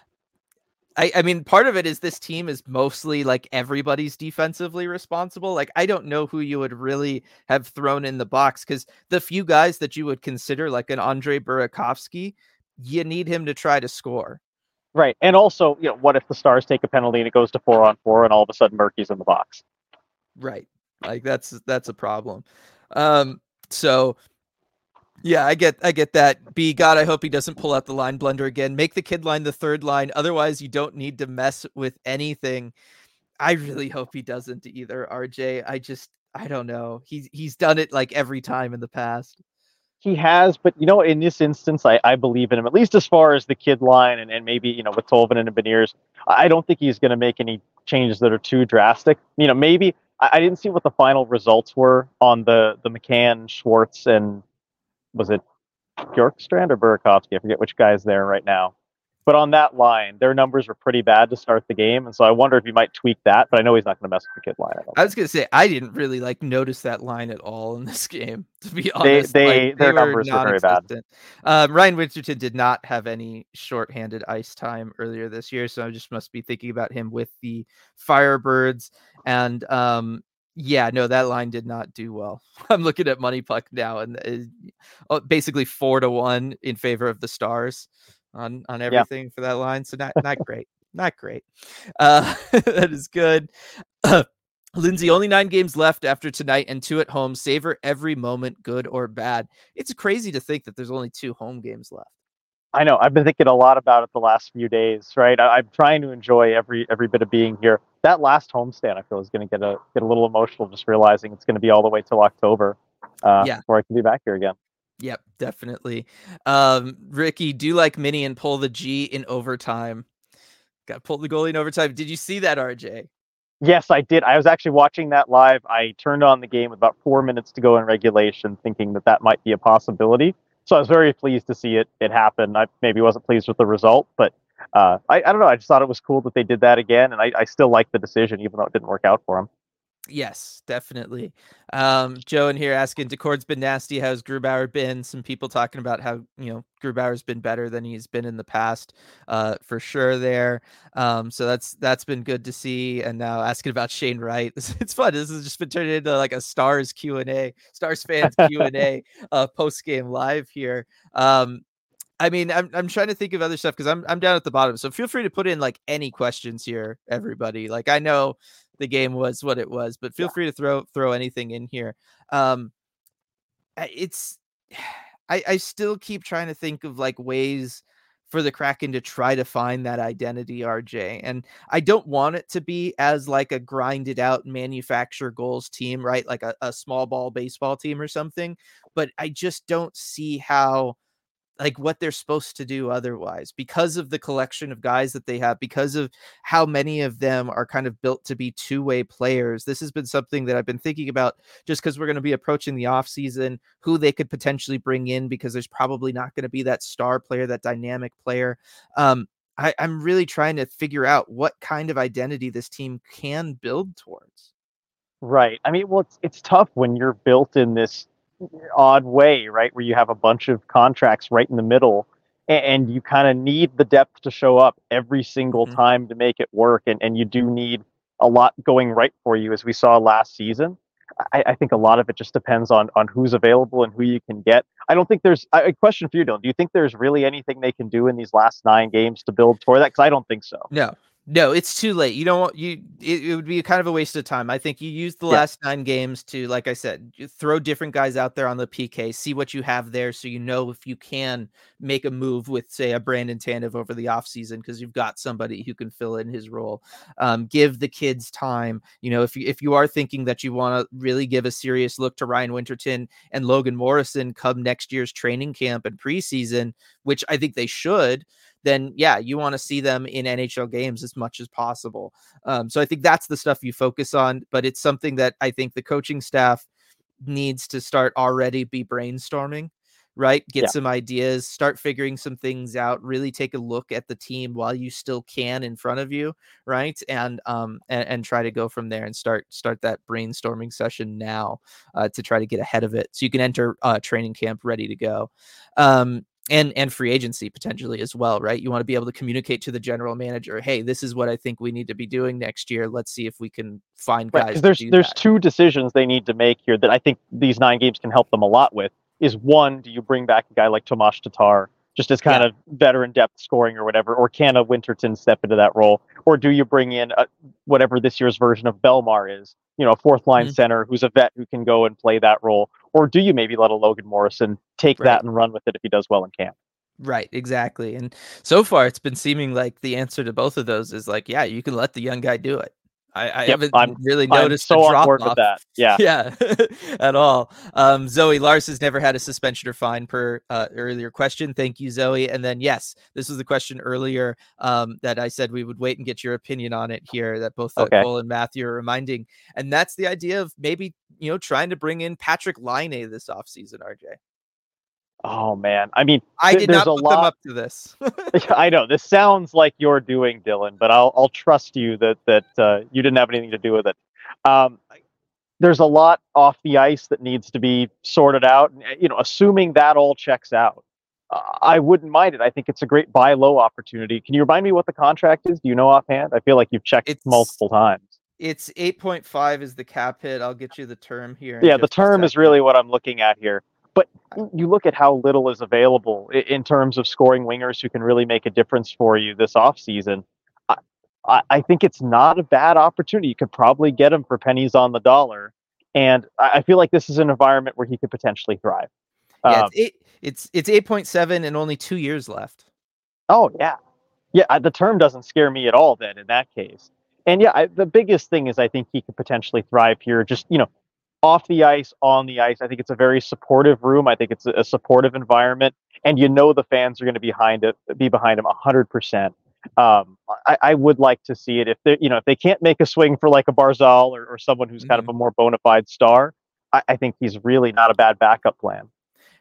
I, I mean, part of it is this team is mostly like everybody's defensively responsible. Like, I don't know who you would really have thrown in the box because the few guys that you would consider like an Andre Burakovsky, you need him to try to score. Right. And also, you know, what if the Stars take a penalty and it goes to four on four and all of a sudden Murky's in the box? Right. Like that's that's a problem. Um, so yeah, I get I get that. B, God, I hope he doesn't pull out the line blunder again. Make the kid line the third line. Otherwise, you don't need to mess with anything. I really hope he doesn't either, R J. I just, I don't know. He's he's done it like every time in the past. He has, but, you know, in this instance, I, I believe in him, at least as far as the kid line and, and maybe, you know, with Tolvanen and Beniers. I don't think he's going to make any changes that are too drastic. You know, maybe, I, I didn't see what the final results were on the, the McCann, Schwartz, and was it Bjorkstrand or Burakovsky? I forget which guy's there right now. But on that line, their numbers were pretty bad to start the game, and so I wonder if he might tweak that. But I know he's not going to mess with the kid line. I, I was going to say I didn't really like notice that line at all in this game. To be honest, they, they like, their they numbers were, were very bad. Um, Ryan Winterton did not have any shorthanded ice time earlier this year, so I just must be thinking about him with the Firebirds. And um, yeah, no, that line did not do well. I'm looking at Money Puck now, and uh, basically four to one in favor of the Stars on on everything yeah. for that line. So not not great, not great. Uh, that is good. Uh, Lindsay, only nine games left after tonight and two at home. Savor every moment, good or bad. It's crazy to think that there's only two home games left. I know. I've been thinking a lot about it the last few days, right? I, I'm trying to enjoy every every bit of being here. That last homestand, I feel, is going to get a get a little emotional just realizing it's going to be all the way till October uh, yeah. before I can be back here again. Yep, definitely. Um, Ricky, do like Mini and pull the G in overtime. Got pulled the goalie in overtime. Did you see that, R J? Yes, I did. I was actually watching that live. I turned on the game with about four minutes to go in regulation, thinking that that might be a possibility. So I was very pleased to see it it happen. I maybe wasn't pleased with the result, but uh, I, I don't know. I just thought it was cool that they did that again, and I, I still like the decision, even though it didn't work out for them. Yes, definitely. Um, Joe in here asking, Decord's been nasty. How's Grubauer been? Some people talking about how, you know, Grubauer's been better than he's been in the past, uh, for sure there. Um, so that's that's been good to see. And now asking about Shane Wright. It's fun. This has just been turned into like a Stars Q and A, Stars fans Q and A uh, post game live here. Um, I mean, I'm I'm trying to think of other stuff because I'm I'm down at the bottom. So feel free to put in like any questions here, everybody. Like I know the game was what it was, but feel Yeah. free to throw throw anything in here. Um, it's I I still keep trying to think of like ways for the Kraken to try to find that identity, R J. And I don't want it to be as like a grinded out manufacture goals team, right? Like a, a small ball baseball team or something. But I just don't see how like what they're supposed to do otherwise because of the collection of guys that they have, because of how many of them are kind of built to be two-way players. This has been something that I've been thinking about just because we're going to be approaching the off season, who they could potentially bring in, because there's probably not going to be that star player, that dynamic player. Um, I, I'm really trying to figure out what kind of identity this team can build towards. Right. I mean, well, it's it's tough when you're built in this odd way, right? Where you have a bunch of contracts right in the middle, and, and you kind of need the depth to show up every single Mhm. time to make it work, and, and you do need a lot going right for you, as we saw last season. I, I think a lot of it just depends on on who's available and who you can get. I don't think there's a question for you, Dylan. Do you think there's really anything they can do in these last nine games to build toward that? Because I don't think so. No, no, it's too late. You don't want you. It, it would be kind of a waste of time. I think you use the Yeah. last nine games to, like I said, you throw different guys out there on the P K, see what you have there, so you know if you can make a move with, say, a Brandon Tanev over the offseason because you've got somebody who can fill in his role. Um, give the kids time. You know, if you if you are thinking that you want to really give a serious look to Ryan Winterton and Logan Morrison come next year's training camp and preseason, which I think they should, then yeah, you want to see them in N H L games as much as possible. Um, so I think that's the stuff you focus on, but it's something that I think the coaching staff needs to start already be brainstorming, right? Get Yeah. some ideas, start figuring some things out, really take a look at the team while you still can in front of you, right? And um and, and try to go from there and start start that brainstorming session now uh, to try to get ahead of it so you can enter uh, training camp ready to go. Um, and and free agency potentially as well, right? You want to be able to communicate to the general manager, hey, this is what I think we need to be doing next year. Let's see if we can find Right, guys because to there's do there's that. two decisions they need to make here that I think these nine games can help them a lot with. Is one, do you bring back a guy like Tomas Tatar just as kind Yeah. of veteran depth scoring or whatever, or can a Winterton step into that role, or do you bring in a, whatever this year's version of Belmar is, you know, a fourth line Mhm. center who's a vet who can go and play that role, or do you maybe let a Logan Morrison take Right. that and run with it if he does well in camp? Right, exactly. And so far it's been seeming like the answer to both of those is like, yeah, you can let the young guy do it. I, I Yep, haven't I'm really I'm noticed a so on drop board with off. that. Yeah. Yeah, at all. Um, Zoe Lars has never had a suspension or fine per uh, earlier question. Thank you, Zoe. And then, yes, this was the question earlier um, that I said we would wait and get your opinion on it here that both uh, Okay. Cole and Matthew are reminding. And that's the idea of maybe, you know, trying to bring in Patrick Laine this offseason, R J. Oh man, I mean, I th- did there's not a put them lot. up to this. I know this sounds like you're doing, Dylan, but I'll I'll trust you that that uh, you didn't have anything to do with it. Um, there's a lot off the ice that needs to be sorted out. You know, assuming that all checks out, uh, I wouldn't mind it. I think it's a great buy low opportunity. Can you remind me what the contract is? Do you know offhand? I feel like you've checked It's multiple times. It's eight point five is the cap hit. I'll get you the term here in Yeah, the just a term is second. really what I'm looking at here. But you look at how little is available in terms of scoring wingers who can really make a difference for you this offseason. I, I think it's not a bad opportunity. You could probably get him for pennies on the dollar. And I feel like this is an environment where he could potentially thrive. Yeah, it's Um, eight it's it's eight point seven and only two years left. oh, yeah. Yeah, the term doesn't scare me at all then in that case. And yeah, I, the biggest thing is I think he could potentially thrive here. Just, you know, off the ice, on the ice. I think it's a very supportive room. I think it's a, a supportive environment, and you know the fans are going to be behind it, be behind him a hundred percent. Um, I, I would like to see it if they, you know, if they can't make a swing for like a Barzal or, or someone who's kind of Mhm. a more bona fide star. I, I think he's really not a bad backup plan.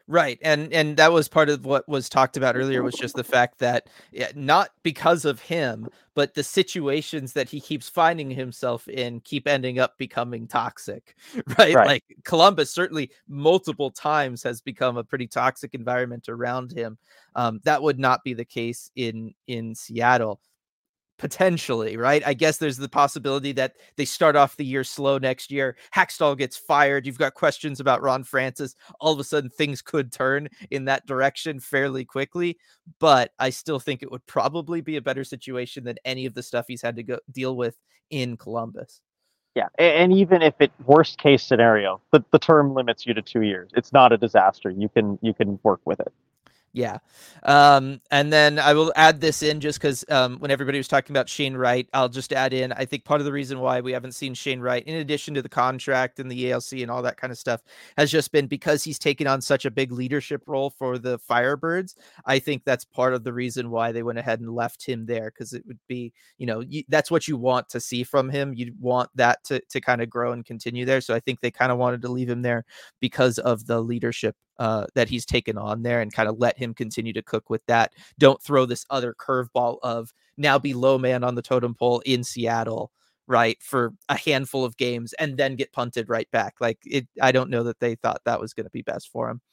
Right. And and that was part of what was talked about earlier, was just the fact that, yeah, not because of him, but the situations that he keeps finding himself in keep ending up becoming toxic, right? Right. Like Columbus certainly multiple times has become a pretty toxic environment around him. Um, that would not be the case in in Seattle. Potentially, right? I guess there's the possibility that they start off the year slow next year. Hackstall gets fired. You've got questions about Ron Francis. All of a sudden, things could turn in that direction fairly quickly. But I still think it would probably be a better situation than any of the stuff he's had to go deal with in Columbus. Yeah, and even if it worst case scenario, the, the term limits you to two years. It's not a disaster. You can you can work with it. Yeah. Um, and then I will add this in just because um, when everybody was talking about Shane Wright, I'll just add in, I think part of the reason why we haven't seen Shane Wright, in addition to the contract and the A L C and all that kind of stuff, has just been because he's taken on such a big leadership role for the Firebirds. I think that's part of the reason why they went ahead and left him there, because it would be, you know, you, that's what you want to see from him. You want that to, to kind of grow and continue there. So I think they kind of wanted to leave him there because of the leadership uh, that he's taken on there, and kind of let him continue to cook with that. Don't throw this other curveball of now be low man on the totem pole in Seattle, right, for a handful of games and then get punted right back. Like it, I don't know that they thought that was going to be best for him.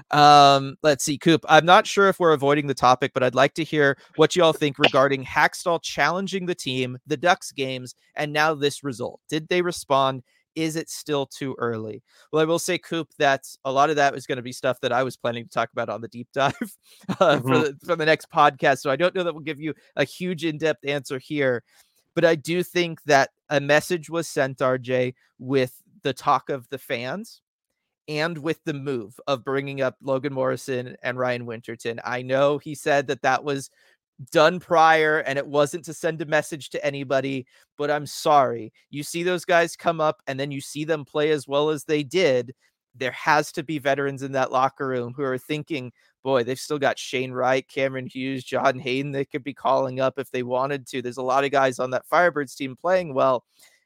Um, let's see, Coop. I'm not sure if we're avoiding the topic, but I'd like to hear what you all think regarding Hackstall challenging the team, the Ducks games, and now this result. Did they respond? Is it still too early? Well, I will say, Coop, that a lot of that was going to be stuff that I was planning to talk about on the deep dive uh, mm-hmm. for, the, for the next podcast. So I don't know that we'll give you a huge in-depth answer here, but I do think that a message was sent, R J, with the talk of the fans and with the move of bringing up Logan Morrison and Ryan Winterton. I know he said that that was done prior and it wasn't to send a message to anybody, but I'm sorry. You see those guys come up and then you see them play as well as they did. There has to be veterans in that locker room who are thinking, boy, they've still got Shane Wright, Cameron Hughes, John Hayden they could be calling up if they wanted to. There's a lot of guys on that Firebirds team playing well.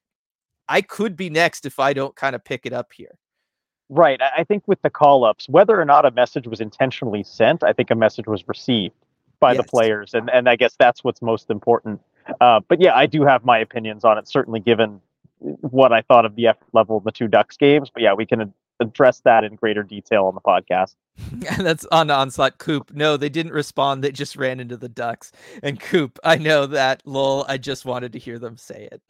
I could be next if I don't kind of pick it up here. Right. I think with the call-ups, whether or not a message was intentionally sent, I think a message was received by yes. the players. And, and I guess that's what's most important. Uh, but yeah, I do have my opinions on it, certainly given what I thought of the effort level of the two Ducks games. But yeah, we can ad- address that in greater detail on the podcast. That's on Onslaught. Coop, no, they didn't respond. They just ran into the Ducks. And Coop, I know that, lol, I just wanted to hear them say it.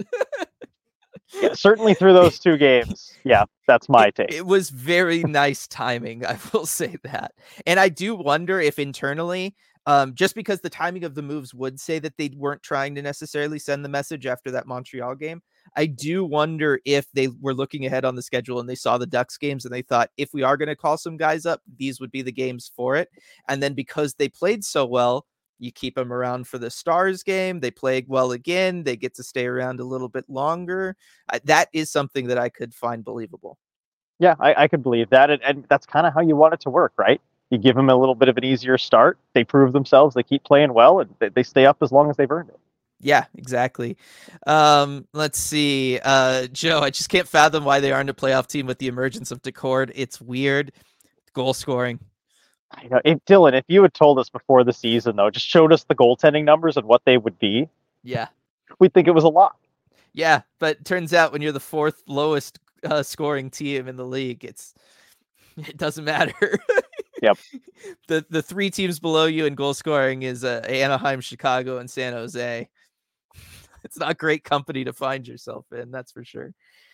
Yeah, certainly through those two games. Yeah, that's my it, take. It was very nice timing, I will say that. And I do wonder if internally, um, just because the timing of the moves would say that they weren't trying to necessarily send the message after that Montreal game, I do wonder if they were looking ahead on the schedule and they saw the Ducks games and they thought, if we are going to call some guys up, these would be the games for it. And then because they played so well, you keep them around for the Stars game. They play well again. They get to stay around a little bit longer. Uh, that is something that I could find believable. Yeah, I, I could believe that. And, and that's kind of how you want it to work, right? You give them a little bit of an easier start. They prove themselves. They keep playing well, and they, they stay up as long as they've earned it. Yeah, exactly. Um, let's see. Uh, Joe, I just can't fathom why they aren't a playoff team with the emergence of Decord. It's weird. Goal scoring. I know. If, Dylan, if you had told us before the season, though, just showed us the goaltending numbers and what they would be, yeah, we'd think it was a lot. Yeah, but it turns out when you're the fourth lowest uh, scoring team in the league, it's it doesn't matter. Yep. The the three teams below you in goal scoring is uh, Anaheim, Chicago, and San Jose. It's not great company to find yourself in, that's for sure.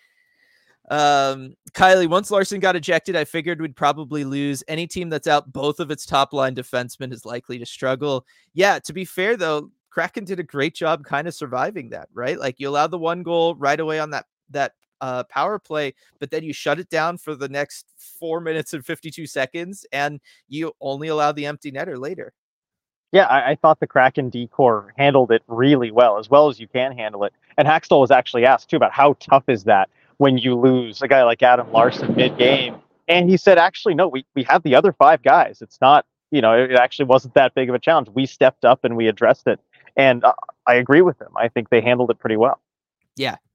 Um, Kylie, once Larson got ejected, I figured we'd probably lose. Any team that's out both of its top line defensemen is likely to struggle. Yeah, to be fair, though, Kraken did a great job kind of surviving that, right? Like you allowed the one goal right away on that that uh, power play, but then you shut it down for the next four minutes and fifty-two seconds, and you only allow the empty netter later. Yeah, I, I thought the Kraken D-Corps handled it really well, as well as you can handle it. And Hackstall was actually asked, too, about how tough is that when you lose a guy like Adam Larson mid-game. And he said, actually, no, we, we have the other five guys. It's not, you know, it actually wasn't that big of a challenge. We stepped up and we addressed it. And uh, I agree with him. I think they handled it pretty well. Yeah,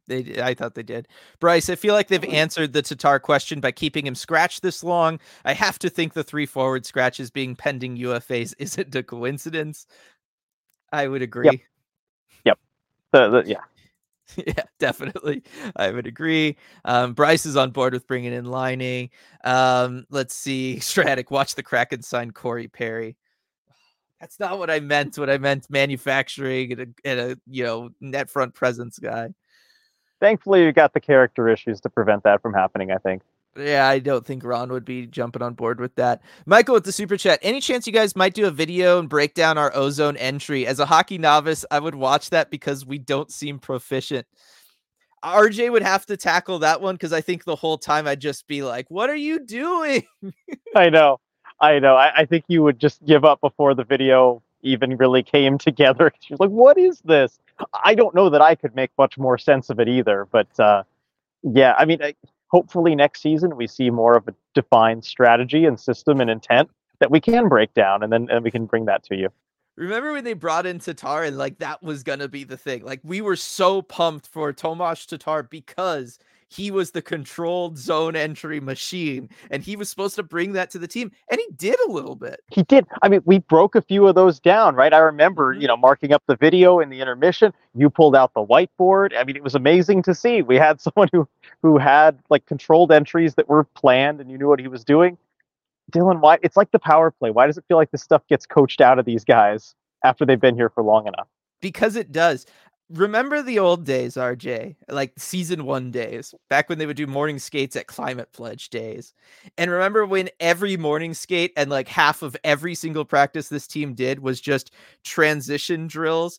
They, I thought they did. Bryce, I feel like they've answered the Tatar question by keeping him scratched this long. I have to think the three forward scratches being pending U F As isn't a coincidence. I would agree. Yep. Yep. The, the, yeah. Yeah, definitely. I would agree. Um, Bryce is on board with bringing in Laine. Um, let's see. Stratic, watch the Kraken sign Corey Perry. That's not what I meant. What I meant manufacturing and a, and a you know net front presence guy. Thankfully, you got the character issues to prevent that from happening, I think. Yeah, I don't think Ron would be jumping on board with that. Michael with the super chat. Any chance you guys might do a video and break down our ozone entry? As a hockey novice, I would watch that because we don't seem proficient. R J would have to tackle that one because I think the whole time I'd just be like, what are you doing? I know. I know. I, I think you would just give up before the video even really came together. She's like, what is this? I don't know that I could make much more sense of it either. But uh, yeah, I mean, hopefully next season we see more of a defined strategy and system and intent that we can break down, and then and we can bring that to you. Remember when they brought in Tatar and like that was gonna be the thing? Like we were so pumped for Tomas Tatar because he was the controlled zone entry machine, and he was supposed to bring that to the team, and he did a little bit. He did. I mean, we broke a few of those down, right? I remember, mm-hmm. you know, marking up the video in the intermission. You pulled out the whiteboard. I mean, it was amazing to see. We had someone who who had like controlled entries that were planned, and you knew what he was doing. Dylan, why? It's like the power play. Why does it feel like this stuff gets coached out of these guys after they've been here for long enough? Because it does. Remember the old days, R J, like season one days, back when they would do morning skates at Climate Pledge days. And remember when every morning skate and like half of every single practice this team did was just transition drills?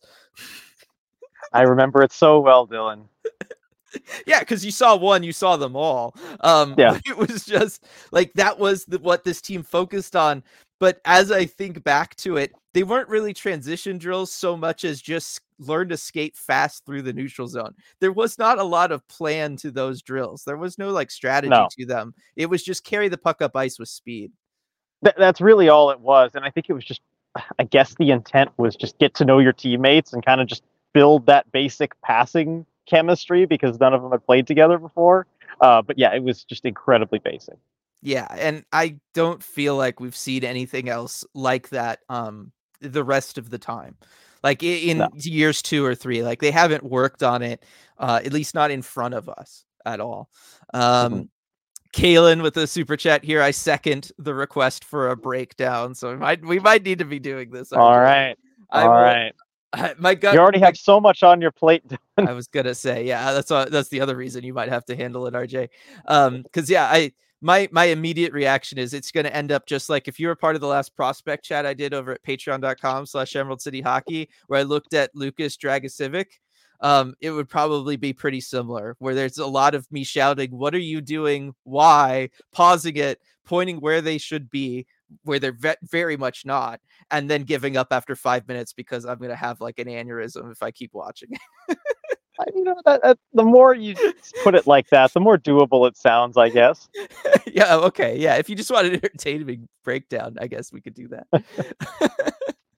I remember it so well, Dylan. Yeah, because you saw one, you saw them all. Um, yeah. It was just like that was the, what this team focused on. But as I think back to it, they weren't really transition drills so much as just learn to skate fast through the neutral zone. There was not a lot of plan to those drills. There was no like strategy no. to them. It was just carry the puck up ice with speed. Th- that's really all it was. And I think it was just, I guess the intent was just get to know your teammates and kind of just build that basic passing chemistry because none of them had played together before. Uh, but yeah, it was just incredibly basic. Yeah, and I don't feel like we've seen anything else like that um, the rest of the time. Like in no. years two or three, like they haven't worked on it, uh, at least not in front of us at all. Um, mm-hmm. Kalen with a super chat here. I second the request for a breakdown. So we might we might need to be doing this. All right. I all will, right. I, my gut. You already have so much on your plate. I was gonna say, yeah, that's a, that's the other reason you might have to handle it, R J. Um, because yeah, I. My my immediate reaction is it's going to end up just like if you were part of the last prospect chat I did over at patreon.com slash Emerald City Hockey, where I looked at Lucas Dragicevic. Um, it would probably be pretty similar, where there's a lot of me shouting, what are you doing? Why? Pausing it, pointing where they should be, where they're ve- very much not, and then giving up after five minutes because I'm going to have like an aneurysm if I keep watching it. You know, that, that the more you put it like that, the more doable it sounds, I guess. Yeah. Okay. Yeah. If you just want an entertaining breakdown, I guess we could do that.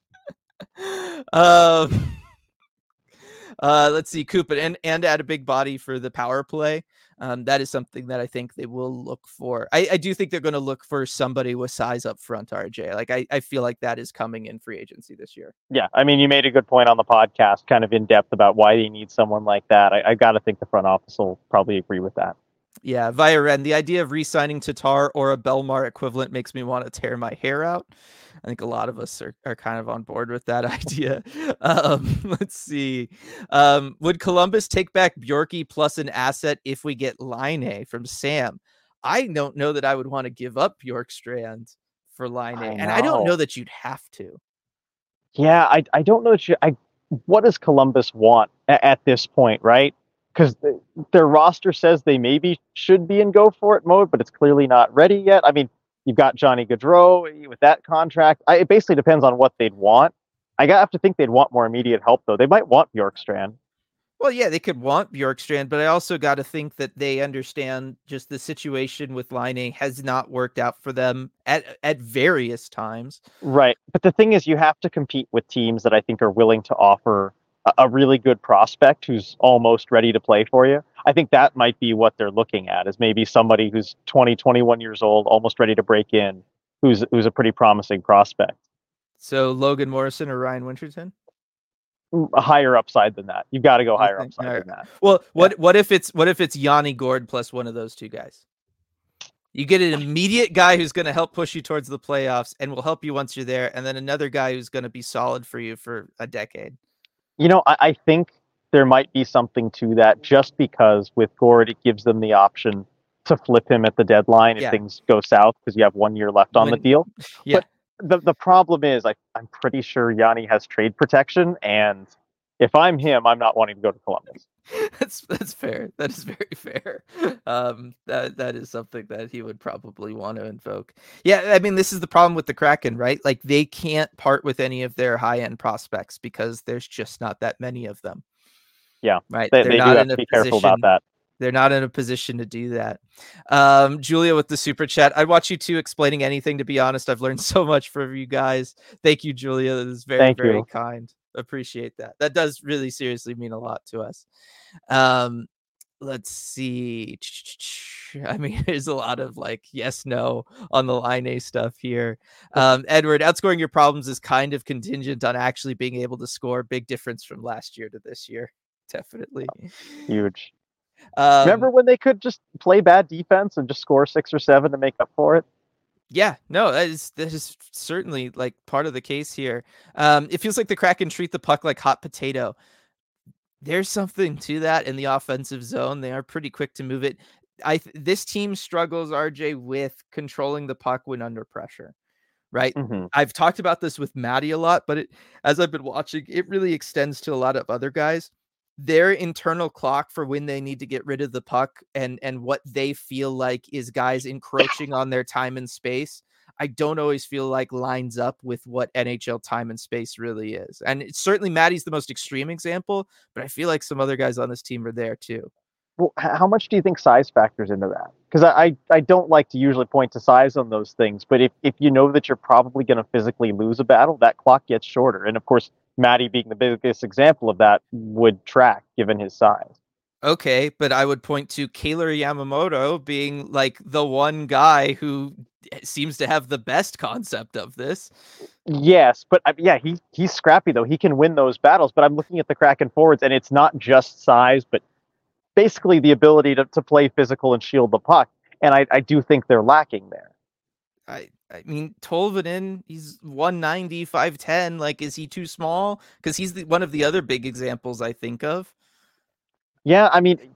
um, uh, let's see, Coop and and add a big body for the power play. Um, that is something that I think they will look for. I, I do think they're going to look for somebody with size up front, R J. Like I, I feel like that is coming in free agency this year. Yeah, I mean, you made a good point on the podcast, kind of in depth about why they need someone like that. I, I got to think the front office will probably agree with that. Yeah, via Ren, the idea of re-signing Tatar or a Belmar equivalent makes me want to tear my hair out. I think a lot of us are, are kind of on board with that idea. Um, let's see. Um, would Columbus take back Bjorky plus an asset if we get Laine from Sam? I don't know that I would want to give up Bjorkstrand for Laine, I and I don't know that you'd have to. Yeah, I I don't know that you. I what does Columbus want at, at this point, right? Because the, their roster says they maybe should be in go for it mode, but it's clearly not ready yet. I mean, you've got Johnny Gaudreau with that contract. I, it basically depends on what they'd want. I have to think they'd want more immediate help, though. They might want Bjorkstrand. Well, yeah, they could want Bjorkstrand, but I also got to think that they understand just the situation with Laine has not worked out for them at at various times. Right. But the thing is, you have to compete with teams that I think are willing to offer a, a really good prospect who's almost ready to play for you. I think that might be what they're looking at, is maybe somebody who's twenty, twenty-one years old, almost ready to break in, who's who's a pretty promising prospect. So Logan Morrison or Ryan Winterton? A higher upside than that. You've got to go You higher think? upside All right. than that. Well, what Yeah. what if it's what if it's Yanni Gord plus one of those two guys? You get an immediate guy who's going to help push you towards the playoffs and will help you once you're there, and then another guy who's going to be solid for you for a decade. You know, I, I think there might be something to that, just because with Gord, it gives them the option to flip him at the deadline if Yeah. things go south, because you have one year left on When- the deal. Yeah. But the, the problem is, I, I'm pretty sure Yanni has trade protection, and if I'm him, I'm not wanting to go to Columbus. That's that's fair. That is very fair. Um, that that is something that he would probably want to invoke. Yeah, I mean, this is the problem with the Kraken, right? Like, they can't part with any of their high end prospects because there's just not that many of them. Yeah, right. They, They're they do not have in to a be careful about position. that. They're not in a position to do that. Um, Julia with the super chat. I'd watch you two explaining anything, to be honest. I've learned so much from you guys. Thank you, Julia. That is very, Thank very you. kind. Appreciate that. That does really seriously mean a lot to us. Um, let's see. I mean, there's a lot of like yes, no on the line A stuff here. Um, Edward, outscoring your problems is kind of contingent on actually being able to score. Big difference from last year to this year. Definitely. Huge. Um, Remember when they could just play bad defense and just score six or seven to make up for it? Yeah, no, that is that is certainly like part of the case here. Um, it feels like the Kraken treat the puck like hot potato. There's something to that in the offensive zone. They are pretty quick to move it. I th- this team struggles, R J, with controlling the puck when under pressure. Right. Mm-hmm. I've talked about this with Maddie a lot, but it, as I've been watching, it really extends to a lot of other guys. Their internal clock for when they need to get rid of the puck and and what they feel like is guys encroaching on their time and space, I don't always feel like lines up with what N H L time and space really is. And it's certainly Maddie's the most extreme example, but I feel like some other guys on this team are there too. Well, how much do you think size factors into that? Because I, I, I don't like to usually point to size on those things, but if, if you know that you're probably going to physically lose a battle, that clock gets shorter. And of course, Maddie being the biggest example of that would track given his size. Okay, but I would point to Kaylor Yamamoto being like the one guy who seems to have the best concept of this. Yes, but uh, yeah, he he's scrappy though. He can win those battles. But I'm looking at the Kraken forwards, and it's not just size, but basically the ability to, to play physical and shield the puck. And I, I do think they're lacking there. I I mean, Tolvanen, he's one ninety, five ten. Like, is he too small? Because he's the, one of the other big examples I think of. Yeah, I mean,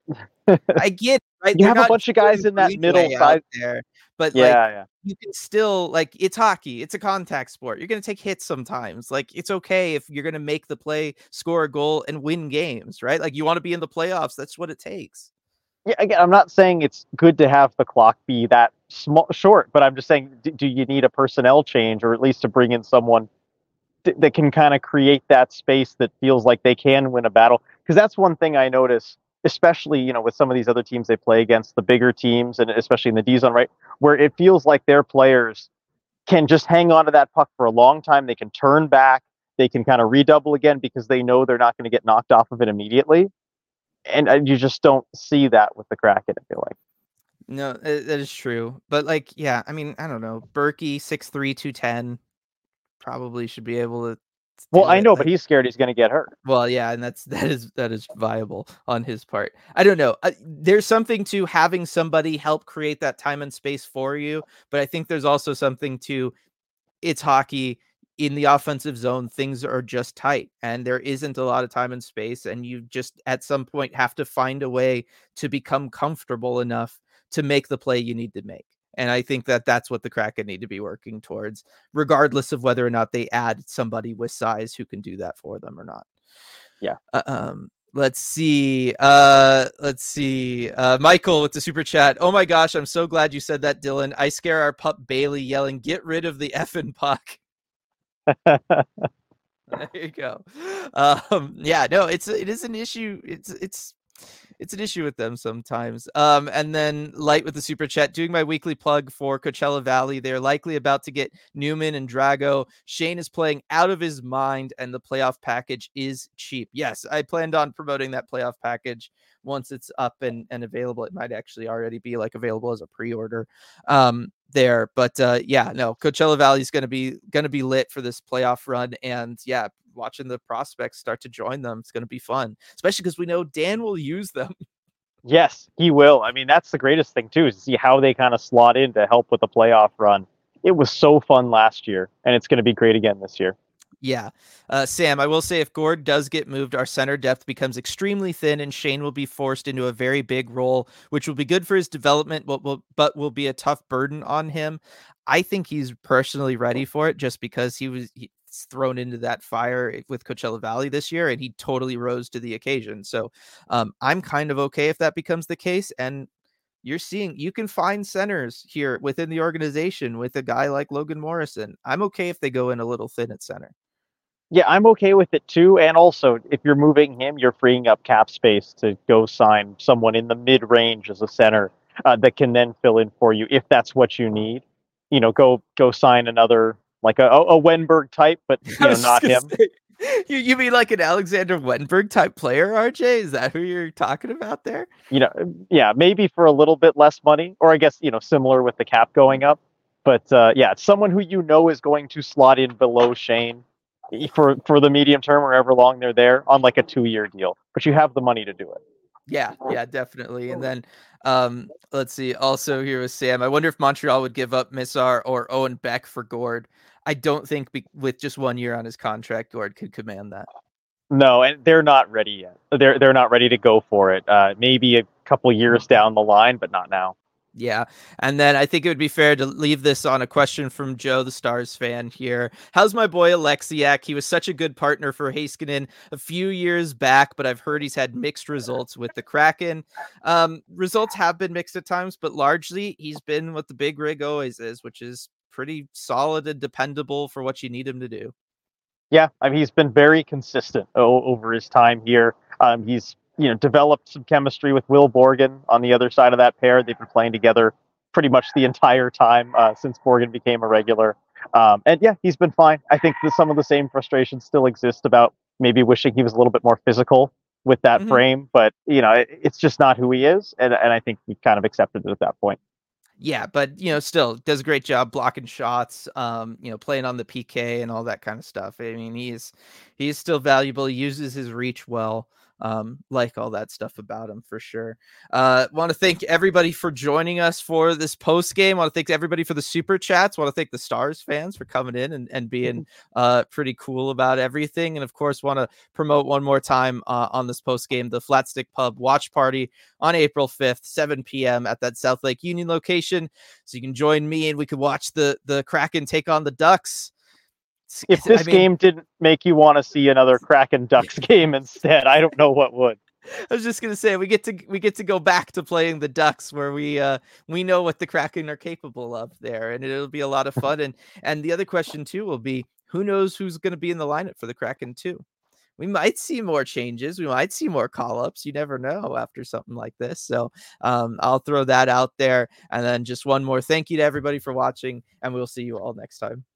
I get it, right? you They're have a not bunch of guys Jordan in that Greenway middle out side there, but Yeah, like yeah. you can still like it's hockey. It's a contact sport. You're gonna take hits sometimes. Like it's okay if you're gonna make the play, score a goal, and win games, right? Like you want to be in the playoffs. That's what it takes. Yeah, again, I'm not saying it's good to have the clock be that small, short, but I'm just saying, do, do you need a personnel change, or at least to bring in someone th- that can kind of create that space that feels like they can win a battle? Because that's one thing I notice, especially you know with some of these other teams they play against, the bigger teams, and especially in the D zone, right, where it feels like their players can just hang on to that puck for a long time. They can turn back, they can kind of redouble again because they know they're not going to get knocked off of it immediately. And uh, you just don't see that with the Kraken, I feel like. No, uh, that is true. But like, yeah, I mean, I don't know. Berkey, six three, two ten, probably should be able to Well, do I it. know, Like, but he's scared he's going to get hurt. well, yeah, and that's that is that is viable on his part. I don't know. Uh, there's something to having somebody help create that time and space for you, but I think there's also something to it's hockey. In the offensive zone, things are just tight and there isn't a lot of time and space. And you just at some point have to find a way to become comfortable enough to make the play you need to make. And I think that that's what the Kraken need to be working towards, regardless of whether or not they add somebody with size who can do that for them or not. Yeah. Uh, um, Let's see. Uh, let's see. Uh, Michael with the super chat. Oh my gosh, I'm so glad you said that, Dylan. I scare our pup Bailey yelling, "Get rid of the effing puck." There you go. Um, yeah, no, it's it is an issue. It's it's it's an issue with them sometimes. Um, and then Light with the super chat, doing my weekly plug for Coachella Valley. They're likely about to get Newman and Drago. Shane is playing out of his mind, and the playoff package is cheap. Yes, I planned on promoting that playoff package once it's up and, and available. It might actually already be like available as a pre-order um, there. But uh, yeah, no, Coachella Valley is going to be going to be lit for this playoff run, and yeah, watching the prospects start to join them, it's going to be fun, especially because we know Dan will use them. Yes, he will. I mean, that's the greatest thing too, is to see how they kind of slot in to help with the playoff run. It was so fun last year, and it's going to be great again this year. Yeah. Uh, Sam, I will say if Gord does get moved, our center depth becomes extremely thin, and Shane will be forced into a very big role, which will be good for his development, but will, but will be a tough burden on him. I think he's personally ready for it just because he was he, thrown into that fire with Coachella Valley this year, and he totally rose to the occasion. So um, I'm kind of okay if that becomes the case. And you're seeing you can find centers here within the organization with a guy like Logan Morrison. I'm okay if they go in a little thin at center. Yeah, I'm okay with it too. And also, if you're moving him, you're freeing up cap space to go sign someone in the mid range as a center uh, that can then fill in for you if that's what you need. You know, go go sign another like a, a Wenberg type, but you know, not him. Say, you you mean like an Alexander Wenberg type player, R J? Is that who you're talking about there? You know, yeah, maybe for a little bit less money, or I guess you know, similar with the cap going up. But uh, yeah, it's someone who you know is going to slot in below Shane for for the medium term or however long they're there on like a two year deal. But you have the money to do it. Yeah, yeah, definitely. And then um, let's see. Also here with Sam, I wonder if Montreal would give up Missar or Owen Beck for Gord. I don't think be- with just one year on his contract, Gord could command that. No, and they're not ready yet. They're they're not ready to go for it. Uh, maybe a couple years down the line, but not now. Yeah. And then I think it would be fair to leave this on a question from Joe, the Stars fan here. How's my boy Alexiak? He was such a good partner for Heiskanen a few years back, but I've heard he's had mixed results with the Kraken. Um, results have been mixed at times, but largely he's been what the big rig always is, which is pretty solid and dependable for what you need him to do. Yeah, I mean, he's been very consistent o- over his time here. Um, he's you know developed some chemistry with Will Borgen on the other side of that pair. They've been playing together pretty much the entire time uh, since Borgen became a regular. Um, and yeah, he's been fine. I think that some of the same frustrations still exist about maybe wishing he was a little bit more physical with that mm-hmm. frame, but you know, it, it's just not who he is, and and I think he kind of accepted it at that point. Yeah, but you know, still does a great job blocking shots, um, you know, playing on the P K and all that kind of stuff. I mean, he's he's still valuable. He uses his reach well. Um, like all that stuff about him for sure. Uh, want to thank everybody for joining us for this post game. Want to thank everybody for the super chats. Want to thank the Stars fans for coming in and, and being uh, pretty cool about everything. And of course, want to promote one more time uh, on this post game, the Flat Stick Pub watch party on April fifth, seven p.m. at that South Lake Union location. So you can join me and we could watch the, the Kraken take on the Ducks. If this I mean, game didn't make you want to see another Kraken Ducks game instead, I don't know what would. I was just gonna say we get to we get to go back to playing the Ducks where we uh we know what the Kraken are capable of there, and it'll be a lot of fun. and and the other question too will be who knows who's going to be in the lineup for the Kraken too. We might see more changes. We might see more call-ups. You never know after something like this. So um, I'll throw that out there. And then just one more thank you to everybody for watching, and we'll see you all next time.